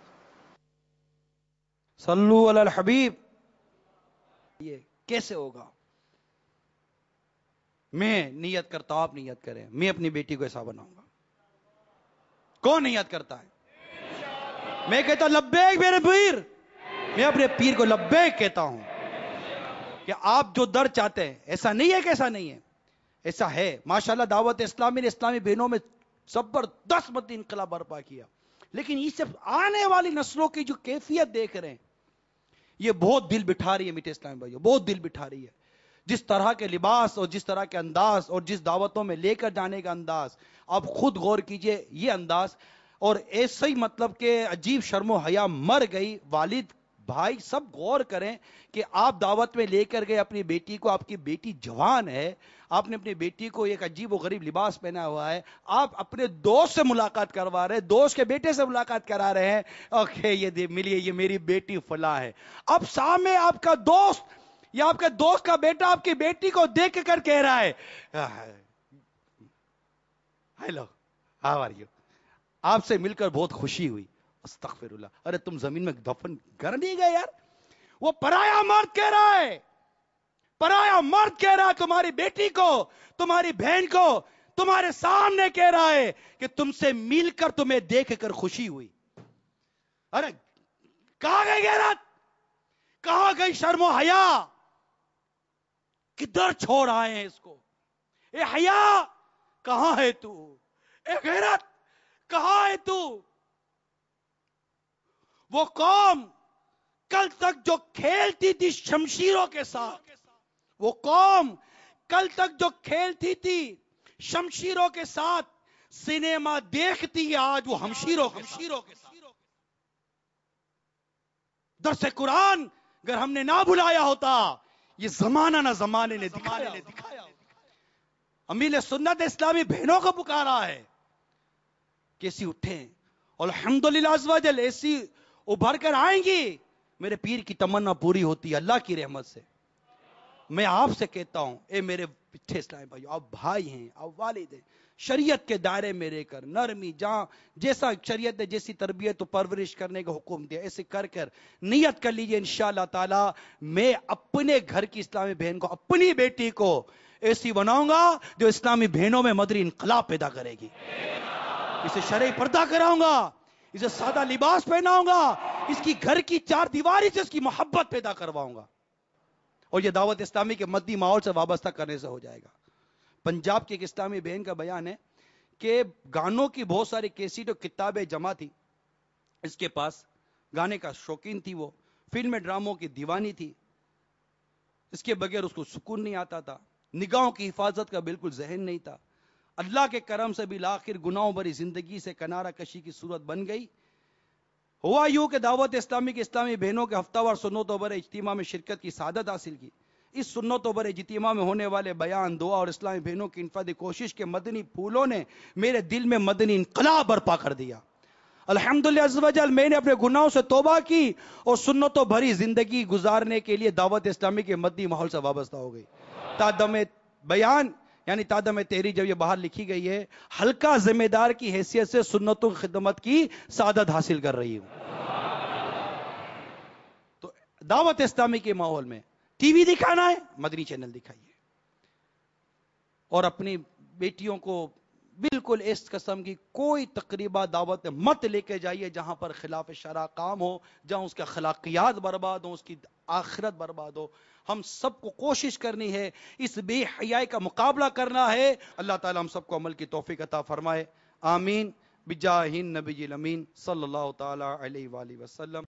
صلو علی الحبیب. یہ کیسے ہوگا؟ میں نیت کرتا ہوں، آپ نیت کریں، میں اپنی بیٹی کو ایسا بناؤں گا. کون نیت کرتا ہے؟ میں کہتا ہوں لبیک میرے پیر. میں اپنے پیر کو لبیک کہتا ہوں کہ آپ جو در چاہتے ہیں، ایسا نہیں ہے کہ ایسا نہیں ہے، ایسا ہے. ماشاءاللہ دعوت اسلامی نے اسلامی بہنوں میں زبردست مدنی انقلاب برپا کیا، لیکن یہ صرف آنے والی نسلوں کی جو کیفیت دیکھ رہے ہیں، یہ بہت دل بٹھا رہی ہے میٹھے اسلامی بھائیوں، بہت دل بٹھا رہی ہے. جس طرح کے لباس اور جس طرح کے انداز اور جس دعوتوں میں لے کر جانے کا انداز، آپ خود غور کیجئے یہ انداز. اور ایسے ہی مطلب کہ عجیب شرم و حیا مر گئی. والد بھائی سب غور کریں کہ آپ دعوت میں لے کر گئے اپنی بیٹی کو, آپ کی بیٹی جوان ہے, آپ نے اپنی بیٹی کو ایک عجیب و غریب لباس پہنا ہوا ہے, آپ اپنے دوست سے ملاقات کروا رہے ہیں, دوست کے بیٹے سے ملاقات کرا رہے ہیں, اوکے یہ ملیے یہ میری بیٹی فلاں ہے. اب سامنے آپ کا دوست یا آپ کے دوست کا بیٹا آپ کی بیٹی کو دیکھ کر کہہ رہا ہے ہیلو ہاؤ آر یو, آپ سے مل کر بہت خوشی ہوئی. استغفر اللہ, ارے تم زمین میں دفن کر نہیں گئے یار. وہ پرایا مرد کہہ رہا ہے, پرایا مرد کہہ رہا ہے تمہاری بیٹی کو, تمہاری بہن کو, تمہارے سامنے کہہ رہا ہے کہ تم سے مل کر تمہیں دیکھ کر خوشی ہوئی. ارے کہاں گئی غیرت, کہاں گئی شرم و حیا, کدھر چھوڑ آئے ہیں اس کو. اے حیا کہاں ہے تو, اے غیرت کہاں ہے تو. وہ قوم کل تک جو کھیلتی تھی شمشیروں کے ساتھ, وہ قوم کل تک جو کھیلتی تھی شمشیروں کے ساتھ, سینما دیکھتی ہے آج وہ ہمشیروں ہمشیروں کے ساتھ. درس قرآن اگر ہم نے نہ بلایا ہوتا, یہ زمانہ نہ زمانے نے دکھایا. امیل سنت اسلامی بہنوں کو پکارا ہے کیسی اٹھیں, اور الحمدللہ عز و جل ایسی ابھر کر آئیں گی. میرے پیر کی تمنا پوری ہوتی ہے اللہ کی رحمت سے. میں آپ سے کہتا ہوں اے میرے پچھے اسلامی بھائی, آپ بھائی ہیں, آپ والد ہیں, شریعت کے دائرے میں رہ کر نرمی جہاں جیسا شریعت نے جیسی تربیت و پرورش کرنے کا حکم دیا ایسے کر کر نیت کر لیجئے انشاءاللہ تعالی میں اپنے گھر کی اسلامی بہن کو, اپنی بیٹی کو ایسی بناؤں گا جو اسلامی بہنوں میں مدری انقلاب پیدا کرے گی. اسے شرعی پردہ کراؤں گا, اسے سادہ لباس پہناؤں گا, اس کی گھر کی چار دیواری سے اس کی محبت پیدا کرواؤں گا, اور یہ دعوت اسلامی کے مدنی ماحول سے وابستہ کرنے سے ہو جائے گا. پنجاب کی ایک اسلامی بہن کا بیان ہے کہ گانوں کی بہت ساری کیسیٹ اور کتابیں جمع تھی اس کے پاس, گانے کا شوقین تھی, وہ فلم ڈراموں کی دیوانی تھی, اس کے بغیر اس کو سکون نہیں آتا تھا, نگاہوں کی حفاظت کا بالکل ذہن نہیں تھا. اللہ کے کرم سے بالآخر گناہوں بھری زندگی سے کنارہ کشی کی صورت بن گئی. ہوا یوں کہ دعوت اسلامی کے اسلامی بہنوں کے ہفتہ وار سنتوں بھرے اجتماع میں شرکت کی سعادت حاصل کی. اس سنتوں بھرے اجتماع میں ہونے والے بیان, دعا اور اسلامی بہنوں کی انفرادی کوشش کے مدنی پھولوں نے میرے دل میں مدنی انقلاب برپا کر دیا. الحمدللہ عز و جل میں نے اپنے گناہوں سے توبہ کی اور سنتوں بھری زندگی گزارنے کے لیے دعوت اسلامی کے مدنی ماحول سے وابستہ ہو گئی. تادم بیان یعنی تادم تحریر جب یہ باہر لکھی گئی ہے, ہلکا ذمہ دار کی حیثیت سے سنتوں کی خدمت کی سعادت حاصل کر رہی ہوں. تو دعوت اسلامی کے ماحول میں ٹی وی دکھانا ہے, مدنی چینل دکھائیے, اور اپنی بیٹیوں کو بالکل اس قسم کی کوئی تقریبا دعوت مت لے کے جائیے جہاں پر خلاف شرع کام ہو, جہاں اس کا اخلاقیات برباد ہو, اس کی آخرت برباد ہو. ہم سب کو کوشش کرنی ہے, اس بے حیائی کا مقابلہ کرنا ہے. اللہ تعالی ہم سب کو عمل کی توفیق عطا فرمائے, آمین. بجاہ النبی الامین صلی اللہ تعالی علیہ وآلہ وسلم.